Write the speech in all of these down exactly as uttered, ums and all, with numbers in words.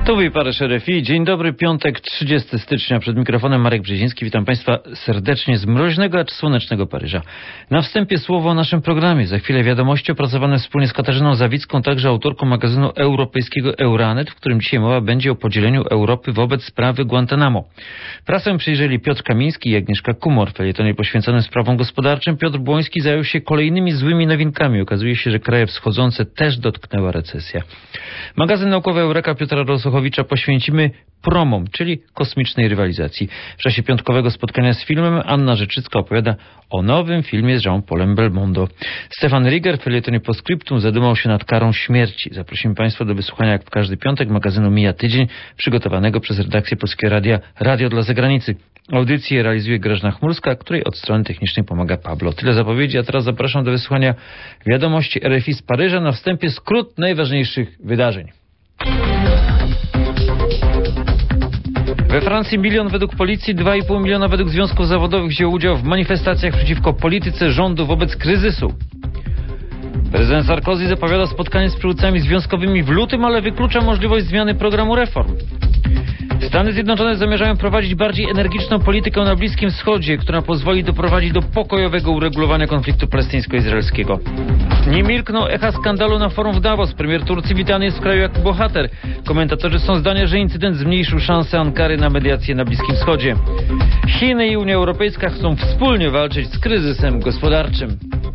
Tu wy Paryż R F I. Dzień dobry, piątek, trzydziestego stycznia. Przed mikrofonem Marek Brzeziński. Witam Państwa serdecznie z mroźnego, acz słonecznego Paryża. Na wstępie słowo o naszym programie. Za chwilę wiadomości opracowane wspólnie z Katarzyną Zawicką, także autorką magazynu europejskiego Euranet, w którym dzisiaj mowa będzie o podzieleniu Europy wobec sprawy Guantanamo. Prasę przyjrzeli Piotr Kamiński i Agnieszka Kumor. W felietonie poświęconym sprawom gospodarczym Piotr Błoński zajął się kolejnymi złymi nowinkami. Okazuje się, że kraje wschodzące też dotknęła recesja. Magazyn naukowy Eureka Piotra Rosochowicza poświęcimy promom, czyli kosmicznej rywalizacji. W czasie piątkowego spotkania z filmem Anna Rzeczycka opowiada o nowym filmie z Jean-Paulem Belmondo. Stefan Rieger w felietonie Postscriptum zadumał się nad karą śmierci. Zaprosimy Państwa do wysłuchania, jak w każdy piątek, magazynu Mija Tydzień, przygotowanego przez redakcję Polskiego Radia Radio dla Zagranicy. Audycję realizuje Grażyna Chmurska, której od strony technicznej pomaga Pablo. Tyle zapowiedzi, a teraz zapraszam do wysłuchania wiadomości R F I z Paryża. Na wstępie skrót najważniejszych wydarzeń. We Francji milion według policji, dwa i pół miliona według związków zawodowych wziął udział w manifestacjach przeciwko polityce rządu wobec kryzysu. Prezydent Sarkozy zapowiada spotkanie z przywódcami związkowymi w lutym, ale wyklucza możliwość zmiany programu reform. Stany Zjednoczone zamierzają prowadzić bardziej energiczną politykę na Bliskim Wschodzie, która pozwoli doprowadzić do pokojowego uregulowania konfliktu palestyńsko-izraelskiego. Nie milkną echa skandalu na forum w Davos. Premier Turcji witany jest w kraju jak bohater. Komentatorzy są zdania, że incydent zmniejszył szanse Ankary na mediację na Bliskim Wschodzie. Chiny i Unia Europejska chcą wspólnie walczyć z kryzysem gospodarczym.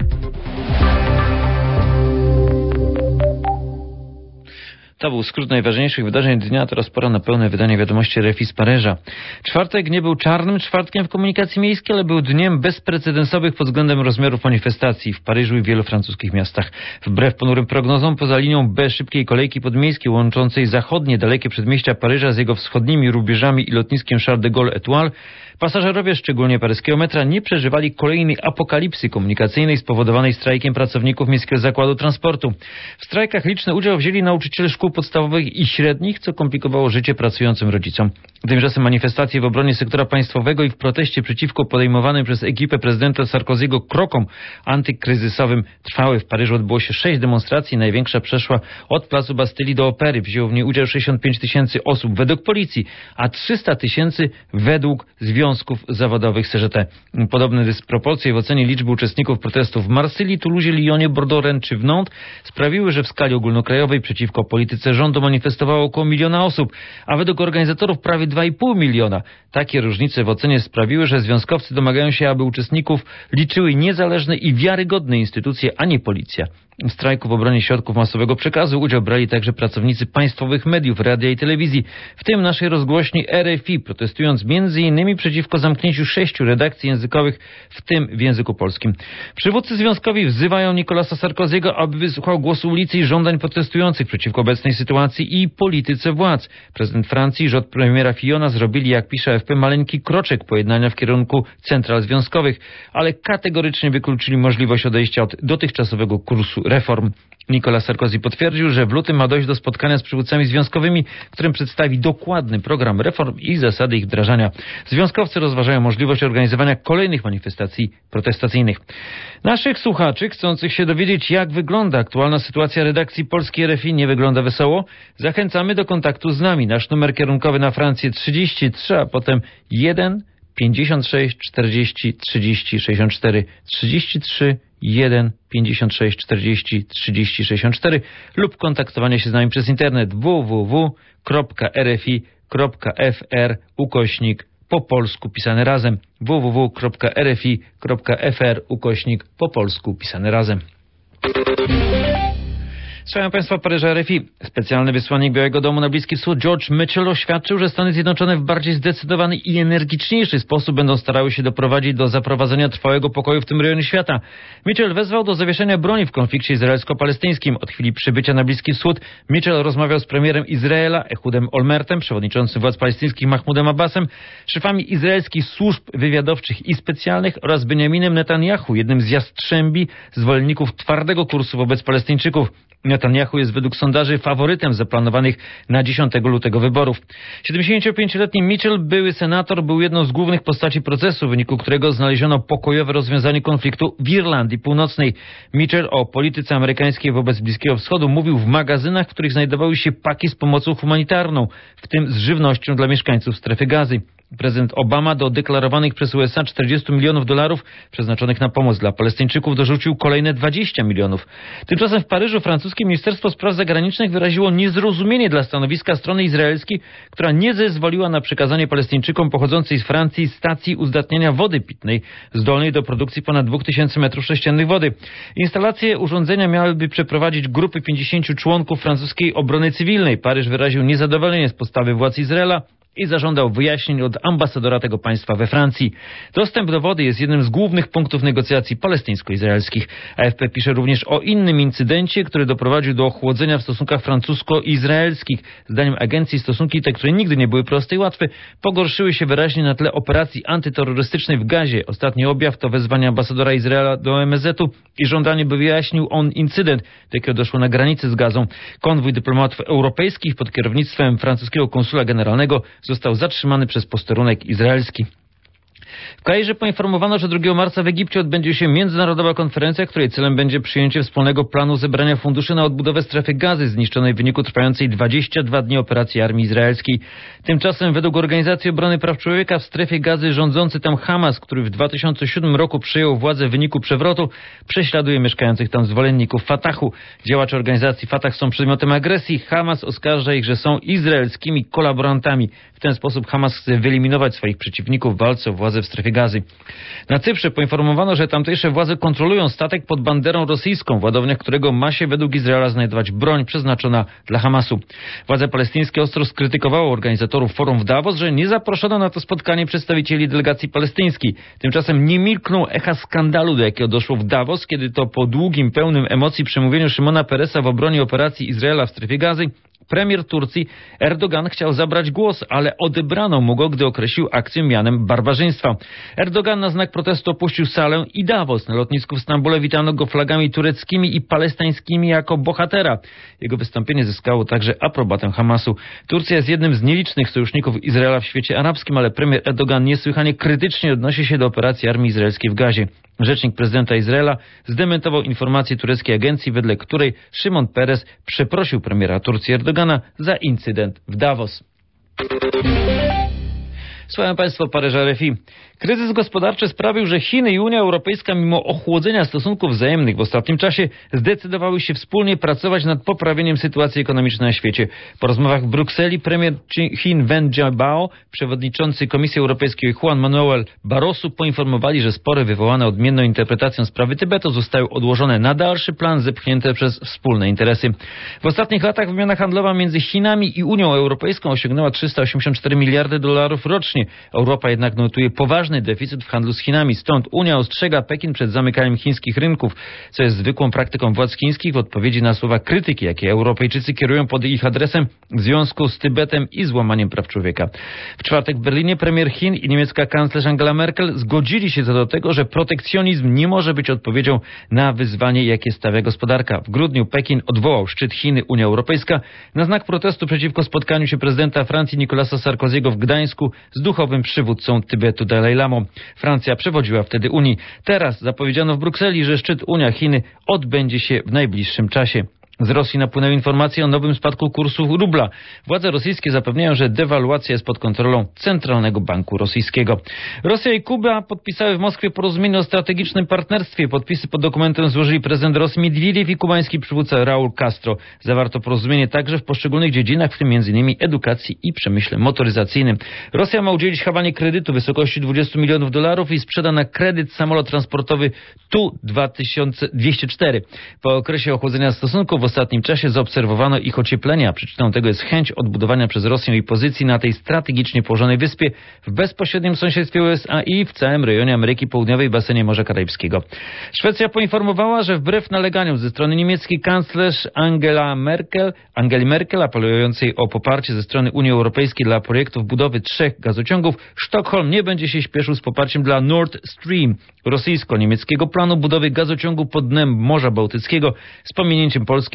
To był skrót najważniejszych wydarzeń dnia, teraz pora na pełne wydanie wiadomości R F I z Paryża. Czwartek nie był czarnym czwartkiem w komunikacji miejskiej, ale był dniem bezprecedensowych pod względem rozmiarów manifestacji w Paryżu i w wielu francuskich miastach. Wbrew ponurym prognozom, poza linią B szybkiej kolejki podmiejskiej łączącej zachodnie dalekie przedmieścia Paryża z jego wschodnimi rubieżami i lotniskiem Charles de Gaulle Étoile, pasażerowie, szczególnie paryskiego metra, nie przeżywali kolejnej apokalipsy komunikacyjnej spowodowanej strajkiem pracowników Miejskiego Zakładu Transportu. W strajkach liczny udział wzięli nauczyciele szkół podstawowych i średnich, co komplikowało życie pracującym rodzicom. Tymczasem manifestacje w obronie sektora państwowego i w proteście przeciwko podejmowanym przez ekipę prezydenta Sarkozy'ego krokom antykryzysowym trwały. W Paryżu odbyło się sześć demonstracji. Największa przeszła od placu Bastylii do Opery. Wzięło w niej udział sześćdziesiąt pięć tysięcy osób według policji, a trzysta tysięcy według związków zawodowych C G T. Podobne dysproporcje w ocenie liczby uczestników protestów w Marsylii, Toulousie, Lyonie, Bordeaux, Rennes czy w Nantes sprawiły, że w skali ogólnokrajowej przeciwko polityce rządu manifestowało około miliona osób, a według organizatorów prawie dwa i pół miliona. Takie różnice w ocenie sprawiły, że związkowcy domagają się, aby uczestników liczyły niezależne i wiarygodne instytucje, a nie policja. W strajku w obronie środków masowego przekazu udział brali także pracownicy państwowych mediów, radia i telewizji, w tym naszej rozgłośni R F I, protestując między innymi przeciwko zamknięciu sześciu redakcji językowych, w tym w języku polskim. Przywódcy związkowi wzywają Nicolasa Sarkozy'ego, aby wysłuchał głosu ulicy i żądań protestujących przeciwko obecnej sytuacji i polityce władz. Prezydent Francji i rząd premiera Fillona zrobili, jak pisze A F P, maleńki kroczek pojednania w kierunku central związkowych, ale kategorycznie wykluczyli możliwość odejścia od dotychczasowego kursu reform. Nicolas Sarkozy potwierdził, że w lutym ma dojść do spotkania z przywódcami związkowymi, którym przedstawi dokładny program reform i zasady ich wdrażania. Związkowcy rozważają możliwość organizowania kolejnych manifestacji protestacyjnych. Naszych słuchaczy, chcących się dowiedzieć, jak wygląda aktualna sytuacja redakcji Polskiej R F I, nie wygląda wesoło, zachęcamy do kontaktu z nami. Nasz numer kierunkowy na Francję trzydzieści trzy, a potem jeden pięćdziesiąt sześć czterdzieści trzydzieści sześćdziesiąt cztery trzydzieści trzy jeden pięćdziesiąt sześć czterdzieści trzydzieści sześćdziesiąt cztery lub kontaktowanie się z nami przez internet w w w kropka r f i kropka f r ukośnik po polsku pisane razem w w w kropka r f i kropka f r ukośnik po polsku pisane razem. Słuchają Państwa Paryża R F I. Specjalny wysłannik Białego Domu na Bliski Wschód George Mitchell oświadczył, że Stany Zjednoczone w bardziej zdecydowany i energiczniejszy sposób będą starały się doprowadzić do zaprowadzenia trwałego pokoju w tym rejonie świata. Mitchell wezwał do zawieszenia broni w konflikcie izraelsko-palestyńskim. Od chwili przybycia na Bliski Wschód Mitchell rozmawiał z premierem Izraela Ehudem Olmertem, przewodniczącym władz palestyńskich Mahmudem Abbasem, szefami izraelskich służb wywiadowczych i specjalnych oraz Benjaminem Netanyahu, jednym z jastrzębi zwolenników twardego kursu wobec Palestyńczyków. Netanyahu jest według sondaży faworytem zaplanowanych na dziesiątego lutego wyborów. siedemdziesięciopięcioletni Mitchell, były senator, był jedną z głównych postaci procesu, w wyniku którego znaleziono pokojowe rozwiązanie konfliktu w Irlandii Północnej. Mitchell o polityce amerykańskiej wobec Bliskiego Wschodu mówił w magazynach, w których znajdowały się paki z pomocą humanitarną, w tym z żywnością dla mieszkańców strefy Gazy. Prezydent Obama do deklarowanych przez U S A czterdziestu milionów dolarów przeznaczonych na pomoc dla Palestyńczyków dorzucił kolejne dwadzieścia milionów. Tymczasem w Paryżu francuskie Ministerstwo Spraw Zagranicznych wyraziło niezrozumienie dla stanowiska strony izraelskiej, która nie zezwoliła na przekazanie Palestyńczykom pochodzącej z Francji stacji uzdatniania wody pitnej zdolnej do produkcji ponad dwóch tysięcy metrów sześciennych wody. Instalacje urządzenia miałyby przeprowadzić grupy pięćdziesięciu członków francuskiej obrony cywilnej. Paryż wyraził niezadowolenie z postawy władz Izraela i zażądał wyjaśnień od ambasadora tego państwa we Francji. Dostęp do wody jest jednym z głównych punktów negocjacji palestyńsko-izraelskich. A F P pisze również o innym incydencie, który doprowadził do ochłodzenia w stosunkach francusko-izraelskich. Zdaniem agencji stosunki te, które nigdy nie były proste i łatwe, pogorszyły się wyraźnie na tle operacji antyterrorystycznej w Gazie. Ostatni objaw to wezwanie ambasadora Izraela do O M Z u i żądanie, by wyjaśnił on incydent, do jakiego doszło na granicy z Gazą. Konwój dyplomatów europejskich pod kierownictwem francuskiego konsula generalnego został zatrzymany przez posterunek izraelski. W Kairze poinformowano, że drugiego marca w Egipcie odbędzie się międzynarodowa konferencja, której celem będzie przyjęcie wspólnego planu zebrania funduszy na odbudowę strefy Gazy zniszczonej w wyniku trwającej dwadzieścia dwa dni operacji armii izraelskiej. Tymczasem według Organizacji Obrony Praw Człowieka w strefie Gazy rządzący tam Hamas, który w dwa tysiące siódmym roku przejął władzę w wyniku przewrotu, prześladuje mieszkających tam zwolenników Fatahu. Działacze organizacji Fatah są przedmiotem agresji. Hamas oskarża ich, że są izraelskimi kolaborantami. W ten sposób Hamas chce wyeliminować swoich przeciwników w walce o władzę w strefie Gazy. Na Cyprze poinformowano, że tamtejsze władze kontrolują statek pod banderą rosyjską, w ładowniach którego ma się według Izraela znajdować broń przeznaczona dla Hamasu. Władze palestyńskie ostro skrytykowały organizatorów forum w Davos, że nie zaproszono na to spotkanie przedstawicieli delegacji palestyńskiej. Tymczasem nie milkną echa skandalu, do jakiego doszło w Davos, kiedy to po długim, pełnym emocji przemówieniu Szymona Peresa w obronie operacji Izraela w strefie Gazy premier Turcji Erdogan chciał zabrać głos, ale odebrano mu go, gdy określił akcję mianem barbarzyństwa. Erdogan na znak protestu opuścił salę i Davos. Na lotnisku w Stambule witano go flagami tureckimi i palestyńskimi jako bohatera. Jego wystąpienie zyskało także aprobatę Hamasu. Turcja jest jednym z nielicznych sojuszników Izraela w świecie arabskim, ale premier Erdogan niesłychanie krytycznie odnosi się do operacji armii izraelskiej w Gazie. Rzecznik prezydenta Izraela zdementował informację tureckiej agencji, wedle której Szymon Peres przeprosił premiera Turcji Erdogana za incydent w Davos. Słuchają Państwo Paryża R F I. Kryzys gospodarczy sprawił, że Chiny i Unia Europejska mimo ochłodzenia stosunków wzajemnych w ostatnim czasie zdecydowały się wspólnie pracować nad poprawieniem sytuacji ekonomicznej na świecie. Po rozmowach w Brukseli premier Chin Wen Jiabao, przewodniczący Komisji Europejskiej Juan Manuel Barroso poinformowali, że spory wywołane odmienną interpretacją sprawy Tybetu zostały odłożone na dalszy plan, zepchnięte przez wspólne interesy. W ostatnich latach wymiana handlowa między Chinami i Unią Europejską osiągnęła trzysta osiemdziesiąt cztery miliardy dolarów rocznie. Europa jednak notuje poważny deficyt w handlu z Chinami. Stąd Unia ostrzega Pekin przed zamykaniem chińskich rynków, co jest zwykłą praktyką władz chińskich w odpowiedzi na słowa krytyki, jakie Europejczycy kierują pod ich adresem w związku z Tybetem i złamaniem praw człowieka. W czwartek w Berlinie premier Chin i niemiecka kanclerz Angela Merkel zgodzili się co do tego, że protekcjonizm nie może być odpowiedzią na wyzwanie, jakie stawia gospodarka. W grudniu Pekin odwołał szczyt Chiny-Unia Europejska na znak protestu przeciwko spotkaniu się prezydenta Francji Nicolasa Sarkozy'ego w Gdańsku z duchowym przywódcą Tybetu Dalaj Lamą. Francja przewodziła wtedy Unii. Teraz zapowiedziano w Brukseli, że szczyt Unia-Chiny odbędzie się w najbliższym czasie. Z Rosji napłynęły informacje o nowym spadku kursu rubla. Władze rosyjskie zapewniają, że dewaluacja jest pod kontrolą Centralnego Banku Rosyjskiego. Rosja i Kuba podpisały w Moskwie porozumienie o strategicznym partnerstwie. Podpisy pod dokumentem złożyli prezydent Rosji Miedwiediew i kubański przywódca Raúl Castro. Zawarto porozumienie także w poszczególnych dziedzinach, w tym między innymi edukacji i przemyśle motoryzacyjnym. Rosja ma udzielić Hawanie kredytu w wysokości dwudziestu milionów dolarów i sprzeda na kredyt samolot transportowy Tu dwa tysiące dwieście cztery. Po okresie ochłodzenia stosunków w ostatnim czasie zaobserwowano ich ocieplenia. Przyczyną tego jest chęć odbudowania przez Rosję jej pozycji na tej strategicznie położonej wyspie w bezpośrednim sąsiedztwie U S A i w całym rejonie Ameryki Południowej, basenie Morza Karaibskiego. Szwecja poinformowała, że wbrew naleganiom ze strony niemieckiej kanclerz Angela Merkel, Angeli Merkel, apelującej o poparcie ze strony Unii Europejskiej dla projektów budowy trzech gazociągów, Sztokholm nie będzie się śpieszył z poparciem dla Nord Stream, rosyjsko-niemieckiego planu budowy gazociągu pod dnem Morza Bałtyckiego z pominięciem Polski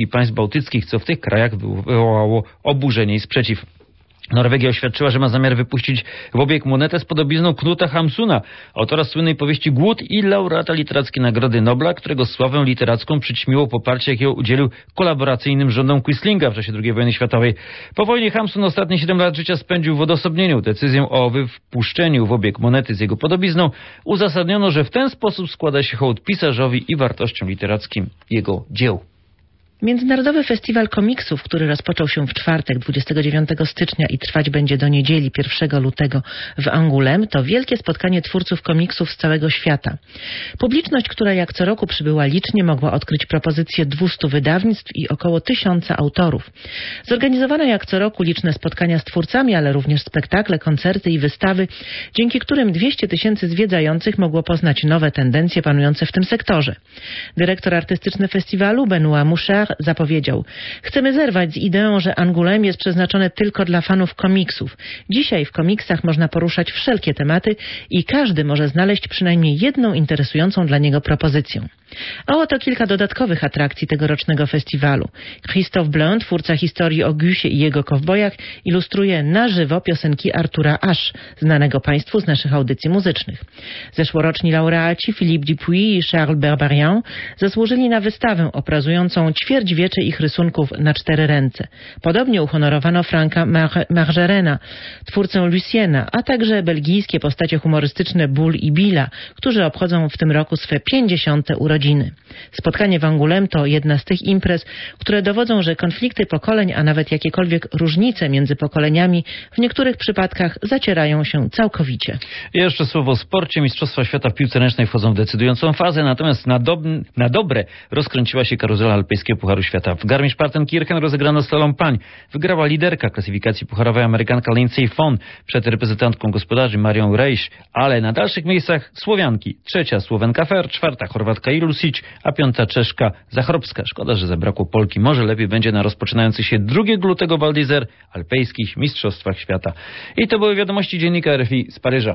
Polski i państw bałtyckich, co w tych krajach wywołało oburzenie i sprzeciw. Norwegia oświadczyła, że ma zamiar wypuścić w obieg monetę z podobizną Knuta Hamsuna, autora słynnej powieści Głód i laureata literackiej Nagrody Nobla, którego sławę literacką przyćmiło poparcie, jakiego udzielił kolaboracyjnym rządom Quislinga w czasie drugiej wojny światowej. Po wojnie Hamsun ostatnie siedem lat życia spędził w odosobnieniu. Decyzję o wypuszczeniu w obieg monety z jego podobizną uzasadniono, że w ten sposób składa się hołd pisarzowi i wartościom literackim jego dzieł. Międzynarodowy Festiwal Komiksów, który rozpoczął się w czwartek dwudziestego dziewiątego stycznia i trwać będzie do niedzieli pierwszego lutego w Angoulême, to wielkie spotkanie twórców komiksów z całego świata. Publiczność, która jak co roku przybyła licznie, mogła odkryć propozycje dwustu wydawnictw i około tysiąca autorów. Zorganizowano jak co roku liczne spotkania z twórcami, ale również spektakle, koncerty i wystawy, dzięki którym dwieście tysięcy zwiedzających mogło poznać nowe tendencje panujące w tym sektorze. Dyrektor artystyczny festiwalu Benoît Mouchard zapowiedział: chcemy zerwać z ideą, że Angoulême jest przeznaczone tylko dla fanów komiksów. Dzisiaj w komiksach można poruszać wszelkie tematy i każdy może znaleźć przynajmniej jedną interesującą dla niego propozycję. A oto kilka dodatkowych atrakcji tegorocznego festiwalu. Christophe Blain, twórca historii o Gusie i jego kowbojach, ilustruje na żywo piosenki Artura Ashe, znanego Państwu z naszych audycji muzycznych. Zeszłoroczni laureaci Philippe Dupuis i Charles Berberian zasłużyli na wystawę obrazującą ćwierćwiecze ich rysunków na cztery ręce. Podobnie uhonorowano Franka Mar- Margerena, twórcę Luciena, a także belgijskie postacie humorystyczne Bull i Billa, którzy obchodzą w tym roku swe pięćdziesiąte urodziny. Spotkanie w Angoulême to jedna z tych imprez, które dowodzą, że konflikty pokoleń, a nawet jakiekolwiek różnice między pokoleniami w niektórych przypadkach zacierają się całkowicie. I jeszcze słowo o sporcie. Mistrzostwa Świata w piłce ręcznej wchodzą w decydującą fazę, natomiast na, dob na dobre rozkręciła się karuzela alpejskiego Pucharu Świata. W Garmisch-Partenkirchen rozegrano slalom pań. Wygrała liderka klasyfikacji pucharowej Amerykanka Lindsey Vonn przed reprezentantką gospodarzy Marią Reisz, ale na dalszych miejscach Słowianki. Trzecia Słowenka Fer, czwarta Chorwatka Ilusic, a piąta Czeszka Zachrobska. Szkoda, że zabrakło Polki. Może lepiej będzie na rozpoczynających się drugiego lutego Val d'Isère alpejskich mistrzostwach świata. I to były wiadomości dziennika R F I z Paryża.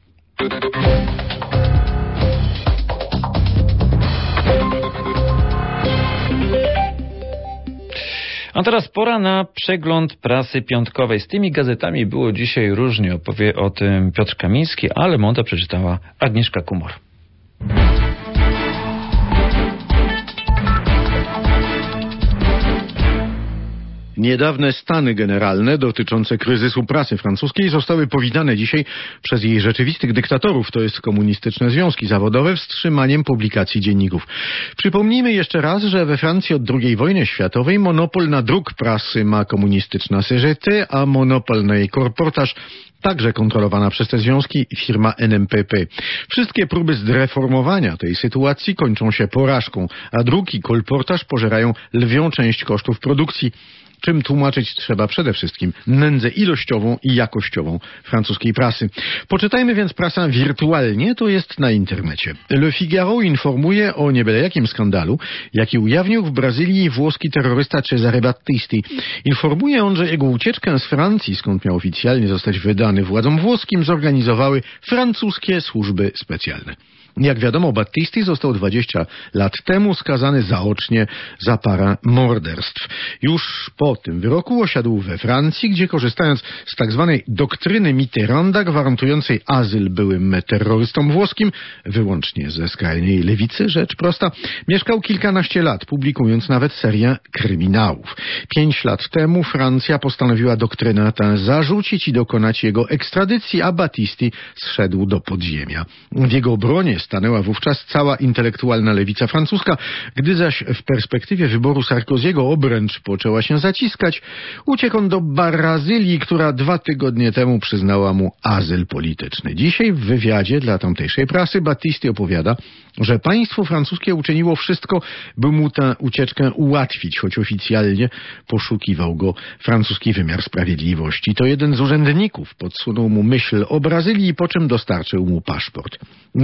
A teraz pora na przegląd prasy piątkowej. Z tymi gazetami było dzisiaj różnie. Opowie o tym Piotr Kamiński, ale monta przeczytała Agnieszka Kumor. Niedawne stany generalne dotyczące kryzysu prasy francuskiej zostały powitane dzisiaj przez jej rzeczywistych dyktatorów, to jest komunistyczne związki zawodowe, wstrzymaniem publikacji dzienników. Przypomnijmy jeszcze raz, że we Francji od drugiej wojny światowej monopol na druk prasy ma komunistyczna C G T, a monopol na jej kolportaż także kontrolowana przez te związki firma N M P P. Wszystkie próby zreformowania tej sytuacji kończą się porażką, a druk i kolportaż pożerają lwią część kosztów produkcji, czym tłumaczyć trzeba przede wszystkim nędzę ilościową i jakościową francuskiej prasy. Poczytajmy więc prasę wirtualnie, to jest na internecie. Le Figaro informuje o niebyle jakim skandalu, jaki ujawnił w Brazylii włoski terrorysta Cesare Battisti. Informuje on, że jego ucieczkę z Francji, skąd miał oficjalnie zostać wydany władzom włoskim, zorganizowały francuskie służby specjalne. Jak wiadomo, Battisti został dwadzieścia lat temu skazany zaocznie za parę morderstw. Już po tym wyroku osiadł we Francji, gdzie korzystając z tak zwanej doktryny Mitterranda gwarantującej azyl byłym terrorystom włoskim, wyłącznie ze skrajnej lewicy, rzecz prosta, mieszkał kilkanaście lat, publikując nawet serię kryminałów. Pięć lat temu Francja postanowiła doktrynę tę zarzucić i dokonać jego ekstradycji, a Battisti zszedł do podziemia. W jego obronie stanęła wówczas cała intelektualna lewica francuska, gdy zaś w perspektywie wyboru Sarkoziego obręcz poczęła się zaciskać, uciekł on do Brazylii, która dwa tygodnie temu przyznała mu azyl polityczny. Dzisiaj w wywiadzie dla tamtejszej prasy Battisti opowiada, że państwo francuskie uczyniło wszystko, by mu tę ucieczkę ułatwić, choć oficjalnie poszukiwał go francuski wymiar sprawiedliwości. To jeden z urzędników podsunął mu myśl o Brazylii, po czym dostarczył mu paszport. Jak pisze Le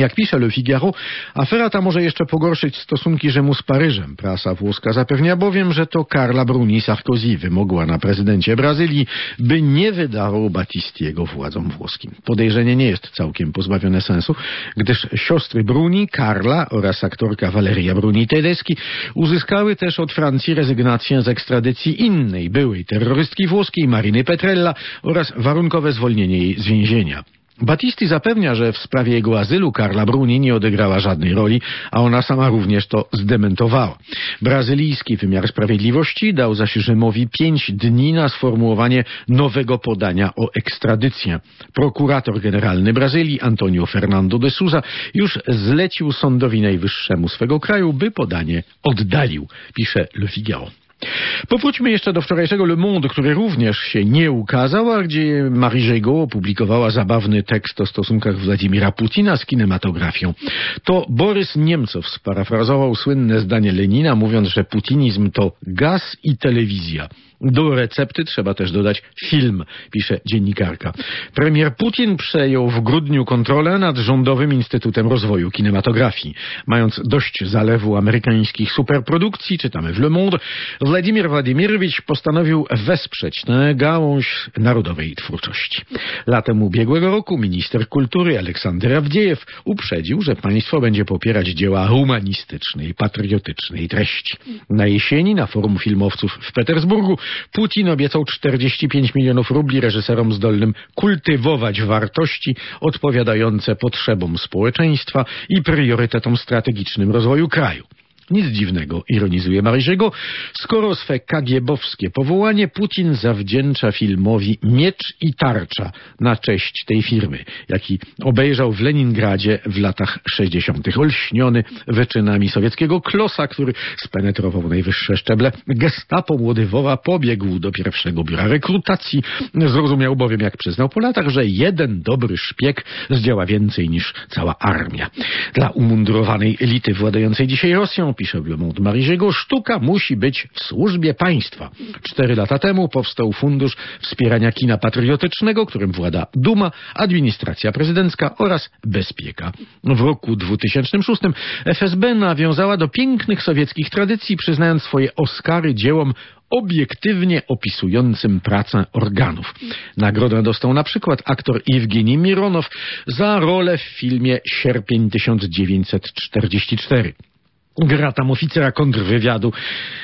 Le Figaro. Afera ta może jeszcze pogorszyć stosunki Rzymu z Paryżem. Prasa włoska zapewnia bowiem, że to Carla Bruni Sarkozy wymogła na prezydencie Brazylii, by nie wydawał Battistiego władzom włoskim. Podejrzenie nie jest całkiem pozbawione sensu, gdyż siostry Bruni, Carla oraz aktorka Valeria Bruni Tedeschi uzyskały też od Francji rezygnację z ekstradycji innej byłej terrorystki włoskiej Mariny Petrella oraz warunkowe zwolnienie jej z więzienia. Battisti zapewnia, że w sprawie jego azylu Carla Bruni nie odegrała żadnej roli, a ona sama również to zdementowała. Brazylijski wymiar sprawiedliwości dał zaś Rzymowi pięć dni na sformułowanie nowego podania o ekstradycję. Prokurator generalny Brazylii Antonio Fernando de Souza już zlecił sądowi najwyższemu swego kraju, by podanie oddalił, pisze Le Figaro. Powróćmy jeszcze do wczorajszego Le Monde, który również się nie ukazał, a gdzie Marie Jegot opublikowała zabawny tekst o stosunkach Władimira Putina z kinematografią. To Borys Niemcow sparafrazował słynne zdanie Lenina, mówiąc, że putinizm to gaz i telewizja. Do recepty trzeba też dodać film, pisze dziennikarka. Premier Putin przejął w grudniu kontrolę nad Rządowym Instytutem Rozwoju Kinematografii. Mając dość zalewu amerykańskich superprodukcji, czytamy w Le Monde, Władimir Władimirowicz postanowił wesprzeć tę gałąź narodowej twórczości. Latem ubiegłego roku minister kultury Aleksander Awdziejew uprzedził, że państwo będzie popierać dzieła humanistycznej i patriotycznej treści. Na jesieni na forum filmowców w Petersburgu Putin obiecał czterdzieści pięć milionów rubli reżyserom zdolnym kultywować wartości odpowiadające potrzebom społeczeństwa i priorytetom strategicznym rozwoju kraju. Nic dziwnego, ironizuje Marie Jegot, skoro swe kagiebowskie powołanie Putin zawdzięcza filmowi Miecz i tarcza na cześć tej firmy, jaki obejrzał w Leningradzie w latach sześćdziesiątych. Olśniony wyczynami sowieckiego klosa, który spenetrował najwyższe szczeble, gestapo Młodywowa pobiegł do pierwszego biura rekrutacji. Zrozumiał bowiem, jak przyznał po latach, że jeden dobry szpieg zdziała więcej niż cała armia. Dla umundurowanej elity władającej dzisiaj Rosją, pisze w Le Monde Marie Jegot, sztuka musi być w służbie państwa. Cztery lata temu powstał Fundusz Wspierania Kina Patriotycznego, którym włada Duma, administracja prezydencka oraz bezpieka. W roku dwutysięcznym szóstym F S B nawiązała do pięknych sowieckich tradycji, przyznając swoje Oscary dziełom obiektywnie opisującym pracę organów. Nagrodę dostał na przykład aktor Iewgenij Mironow za rolę w filmie Sierpień tysiąc dziewięćset czterdziesty czwarty. Gra tam oficera kontrwywiadu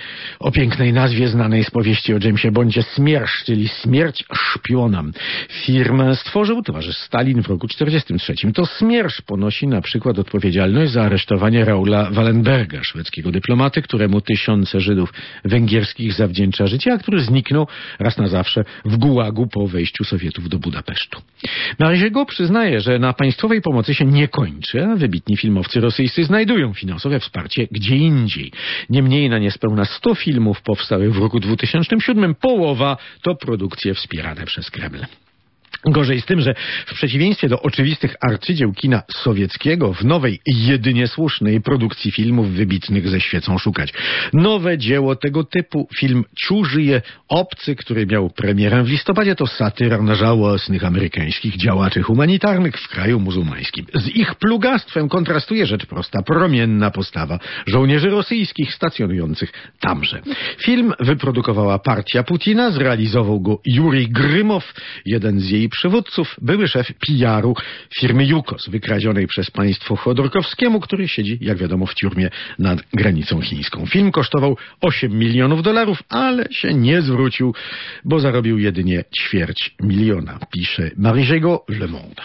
o pięknej nazwie znanej z powieści o Jamesie Bondzie Smiersz, czyli Śmierć szpionom. Firmę stworzył towarzysz Stalin w roku czterdziestym trzecim. To Smiersz ponosi na przykład odpowiedzialność za aresztowanie Raula Wallenberga, szwedzkiego dyplomaty, któremu tysiące Żydów węgierskich zawdzięcza życie, a który zniknął raz na zawsze w gułagu po wejściu Sowietów do Budapesztu. Marie Jegot przyznaje, że na państwowej pomocy się nie kończy, a wybitni filmowcy rosyjscy znajdują finansowe wsparcie gdzie indziej. Niemniej na niespełna sto filmów powstałych w roku dwutysięcznym siódmym połowa to produkcje wspierane przez Kreml. Gorzej z tym, że w przeciwieństwie do oczywistych arcydzieł kina sowieckiego, w nowej, jedynie słusznej produkcji filmów wybitnych ze świecą szukać. Nowe dzieło tego typu, film Ciużyje, Obcy, który miał premierę w listopadzie, to satyra na żałosnych amerykańskich działaczy humanitarnych w kraju muzułmańskim. Z ich plugastwem kontrastuje rzecz prosta, promienna postawa żołnierzy rosyjskich stacjonujących tamże. Film wyprodukowała partia Putina, zrealizował go Jurij Grymow, jeden z jej przywódców, były szef P R u firmy Yukos, wykradzionej przez państwo Chodorkowskiemu, który siedzi, jak wiadomo, w tiurmie nad granicą chińską. Film kosztował osiem milionów dolarów, ale się nie zwrócił, bo zarobił jedynie ćwierć miliona, pisze Marie Jegot, Le Monde.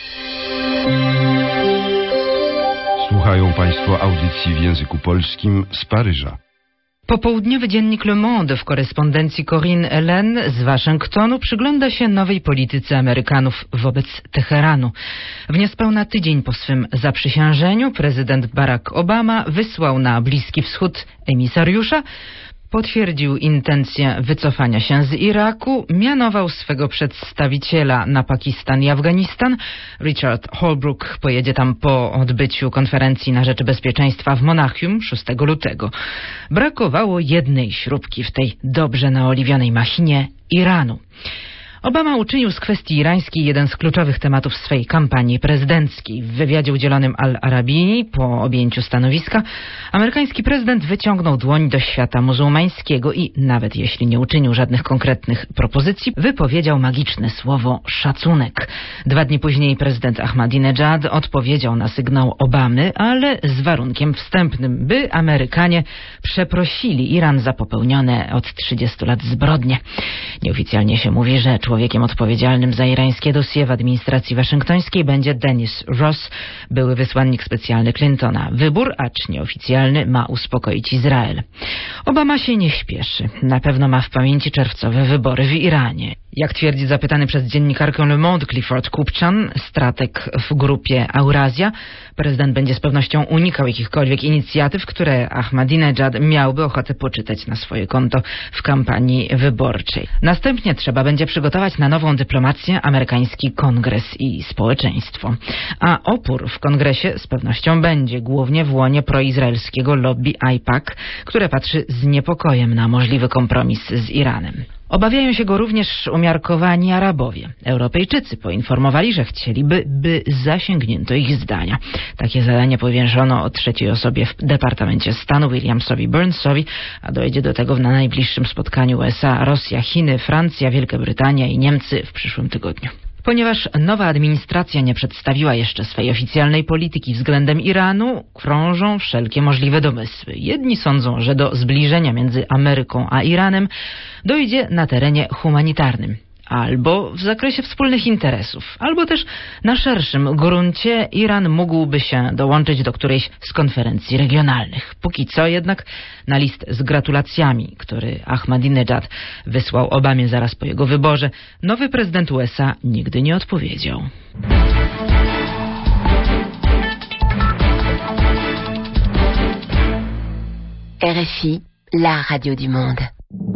Słuchają Państwo audycji w języku polskim z Paryża. Popołudniowy dziennik Le Monde w korespondencji Corinne Hélène z Waszyngtonu przygląda się nowej polityce Amerykanów wobec Teheranu. W niespełna tydzień po swym zaprzysiężeniu prezydent Barack Obama wysłał na Bliski Wschód emisariusza, potwierdził intencję wycofania się z Iraku, mianował swego przedstawiciela na Pakistan i Afganistan. Richard Holbrooke pojedzie tam po odbyciu konferencji na rzecz bezpieczeństwa w Monachium szóstego lutego. Brakowało jednej śrubki w tej dobrze naoliwionej machinie Iranu. Obama uczynił z kwestii irańskiej jeden z kluczowych tematów swej kampanii prezydenckiej. W wywiadzie udzielonym Al-Arabii po objęciu stanowiska amerykański prezydent wyciągnął dłoń do świata muzułmańskiego i nawet jeśli nie uczynił żadnych konkretnych propozycji, wypowiedział magiczne słowo szacunek. Dwa dni później prezydent Ahmadinejad odpowiedział na sygnał Obamy, ale z warunkiem wstępnym, by Amerykanie przeprosili Iran za popełnione od trzydziestu lat zbrodnie. Nieoficjalnie się mówi, że człowiekiem odpowiedzialnym za irańskie dossier w administracji waszyngtońskiej będzie Dennis Ross, były wysłannik specjalny Clintona. Wybór, acz nieoficjalny, ma uspokoić Izrael. Obama się nie śpieszy. Na pewno ma w pamięci czerwcowe wybory w Iranie. Jak twierdzi zapytany przez dziennikarkę Le Monde Clifford Kupchan, strateg w grupie Eurazja, prezydent będzie z pewnością unikał jakichkolwiek inicjatyw, które Ahmadinejad miałby ochotę poczytać na swoje konto w kampanii wyborczej. Następnie trzeba będzie przygotować na nową dyplomację amerykański kongres i społeczeństwo. A opór w kongresie z pewnością będzie, głównie w łonie proizraelskiego lobby AIPAC, które patrzy z niepokojem na możliwy kompromis z Iranem. Obawiają się go również umiarkowani Arabowie. Europejczycy poinformowali, że chcieliby, by zasięgnięto ich zdania. Takie zadanie powierzono o trzeciej osobie w Departamencie Stanu Williamsowi Burnsowi, a dojdzie do tego na najbliższym spotkaniu U S A, Rosja, Chiny, Francja, Wielka Brytania i Niemcy w przyszłym tygodniu. Ponieważ nowa administracja nie przedstawiła jeszcze swej oficjalnej polityki względem Iranu, krążą wszelkie możliwe domysły. Jedni sądzą, że do zbliżenia między Ameryką a Iranem dojdzie na terenie humanitarnym, albo w zakresie wspólnych interesów, albo też na szerszym gruncie Iran mógłby się dołączyć do którejś z konferencji regionalnych. Póki co jednak na list z gratulacjami, który Ahmadinejad wysłał Obamie zaraz po jego wyborze, nowy prezydent U S A nigdy nie odpowiedział. R F I, la radio du monde.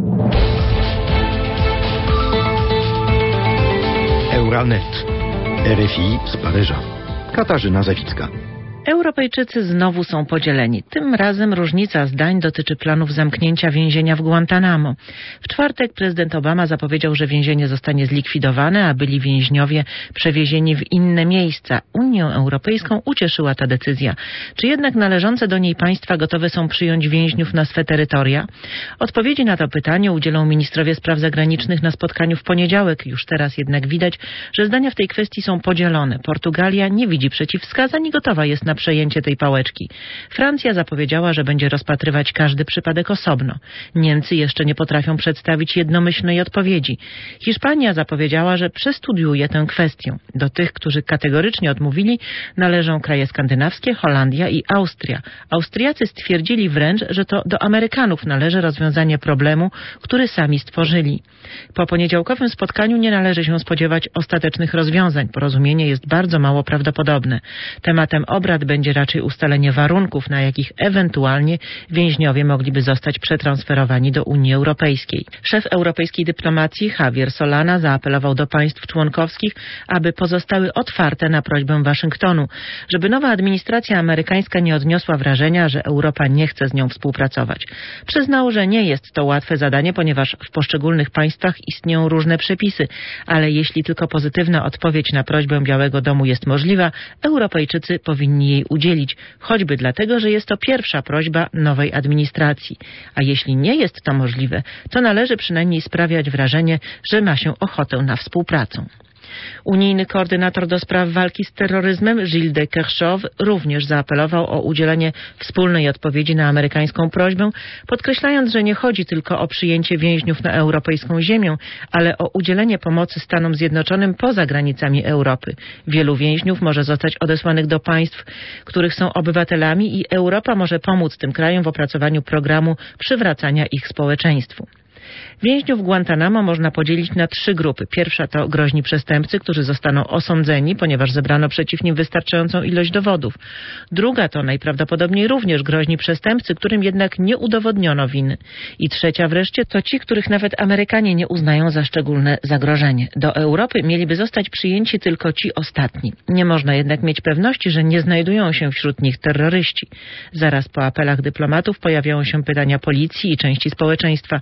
Euranet. R F I z Paryża. Katarzyna Zawicka. Europejczycy znowu są podzieleni. Tym razem różnica zdań dotyczy planów zamknięcia więzienia w Guantanamo. W czwartek prezydent Obama zapowiedział, że więzienie zostanie zlikwidowane, a byli więźniowie przewiezieni w inne miejsca. Unię Europejską ucieszyła ta decyzja. Czy jednak należące do niej państwa gotowe są przyjąć więźniów na swe terytoria? Odpowiedzi na to pytanie udzielą ministrowie spraw zagranicznych na spotkaniu w poniedziałek. Już teraz jednak widać, że zdania w tej kwestii są podzielone. Portugalia nie widzi przeciwwskazań i gotowa jest na na przejęcie tej pałeczki. Francja zapowiedziała, że będzie rozpatrywać każdy przypadek osobno. Niemcy jeszcze nie potrafią przedstawić jednomyślnej odpowiedzi. Hiszpania zapowiedziała, że przestudiuje tę kwestię. Do tych, którzy kategorycznie odmówili, należą kraje skandynawskie, Holandia i Austria. Austriacy stwierdzili wręcz, że to do Amerykanów należy rozwiązanie problemu, który sami stworzyli. Po poniedziałkowym spotkaniu nie należy się spodziewać ostatecznych rozwiązań. Porozumienie jest bardzo mało prawdopodobne. Tematem obrad będzie raczej ustalenie warunków, na jakich ewentualnie więźniowie mogliby zostać przetransferowani do Unii Europejskiej. Szef europejskiej dyplomacji Javier Solana zaapelował do państw członkowskich, aby pozostały otwarte na prośbę Waszyngtonu, żeby nowa administracja amerykańska nie odniosła wrażenia, że Europa nie chce z nią współpracować. Przyznał, że nie jest to łatwe zadanie, ponieważ w poszczególnych państwach istnieją różne przepisy, ale jeśli tylko pozytywna odpowiedź na prośbę Białego Domu jest możliwa, Europejczycy powinni jej udzielić, choćby dlatego, że jest to pierwsza prośba nowej administracji. A jeśli nie jest to możliwe, to należy przynajmniej sprawiać wrażenie, że ma się ochotę na współpracę. Unijny koordynator do spraw walki z terroryzmem Gilles de Kerchove również zaapelował o udzielenie wspólnej odpowiedzi na amerykańską prośbę, podkreślając, że nie chodzi tylko o przyjęcie więźniów na europejską ziemię, ale o udzielenie pomocy Stanom Zjednoczonym poza granicami Europy. Wielu więźniów może zostać odesłanych do państw, których są obywatelami i Europa może pomóc tym krajom w opracowaniu programu przywracania ich społeczeństwu. Więźniów Guantanamo można podzielić na trzy grupy. Pierwsza to groźni przestępcy, którzy zostaną osądzeni, ponieważ zebrano przeciw nim wystarczającą ilość dowodów. Druga to najprawdopodobniej również groźni przestępcy, którym jednak nie udowodniono winy. I trzecia wreszcie to ci, których nawet Amerykanie nie uznają za szczególne zagrożenie. Do Europy mieliby zostać przyjęci tylko ci ostatni. Nie można jednak mieć pewności, że nie znajdują się wśród nich terroryści. Zaraz po apelach dyplomatów pojawiają się pytania policji i części społeczeństwa. Dlaczego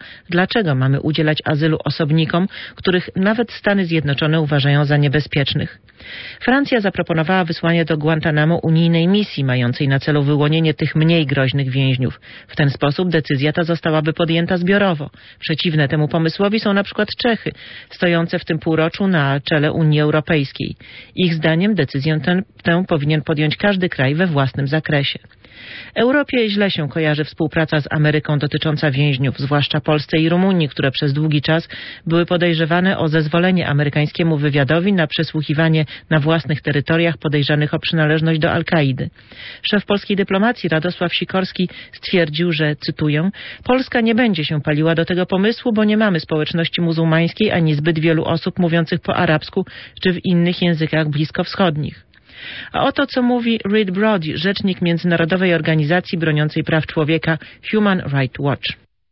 dlaczego mamy udzielać azylu osobnikom, których nawet Stany Zjednoczone uważają za niebezpiecznych. Francja zaproponowała wysłanie do Guantanamo unijnej misji mającej na celu wyłonienie tych mniej groźnych więźniów. W ten sposób decyzja ta zostałaby podjęta zbiorowo. Przeciwne temu pomysłowi są na przykład Czechy, stojące w tym półroczu na czele Unii Europejskiej. Ich zdaniem decyzję tę, tę powinien podjąć każdy kraj we własnym zakresie. Europie źle się kojarzy współpraca z Ameryką dotycząca więźniów, zwłaszcza Polsce i Rumunii, które przez długi czas były podejrzewane o zezwolenie amerykańskiemu wywiadowi na przesłuchiwanie na własnych terytoriach podejrzanych o przynależność do Al-Kaidy. Szef polskiej dyplomacji Radosław Sikorski stwierdził, że, cytuję, Polska nie będzie się paliła do tego pomysłu, bo nie mamy społeczności muzułmańskiej ani zbyt wielu osób mówiących po arabsku czy w innych językach bliskowschodnich. A oto co mówi Reed Brody, rzecznik międzynarodowej organizacji broniącej praw człowieka Human Rights Watch.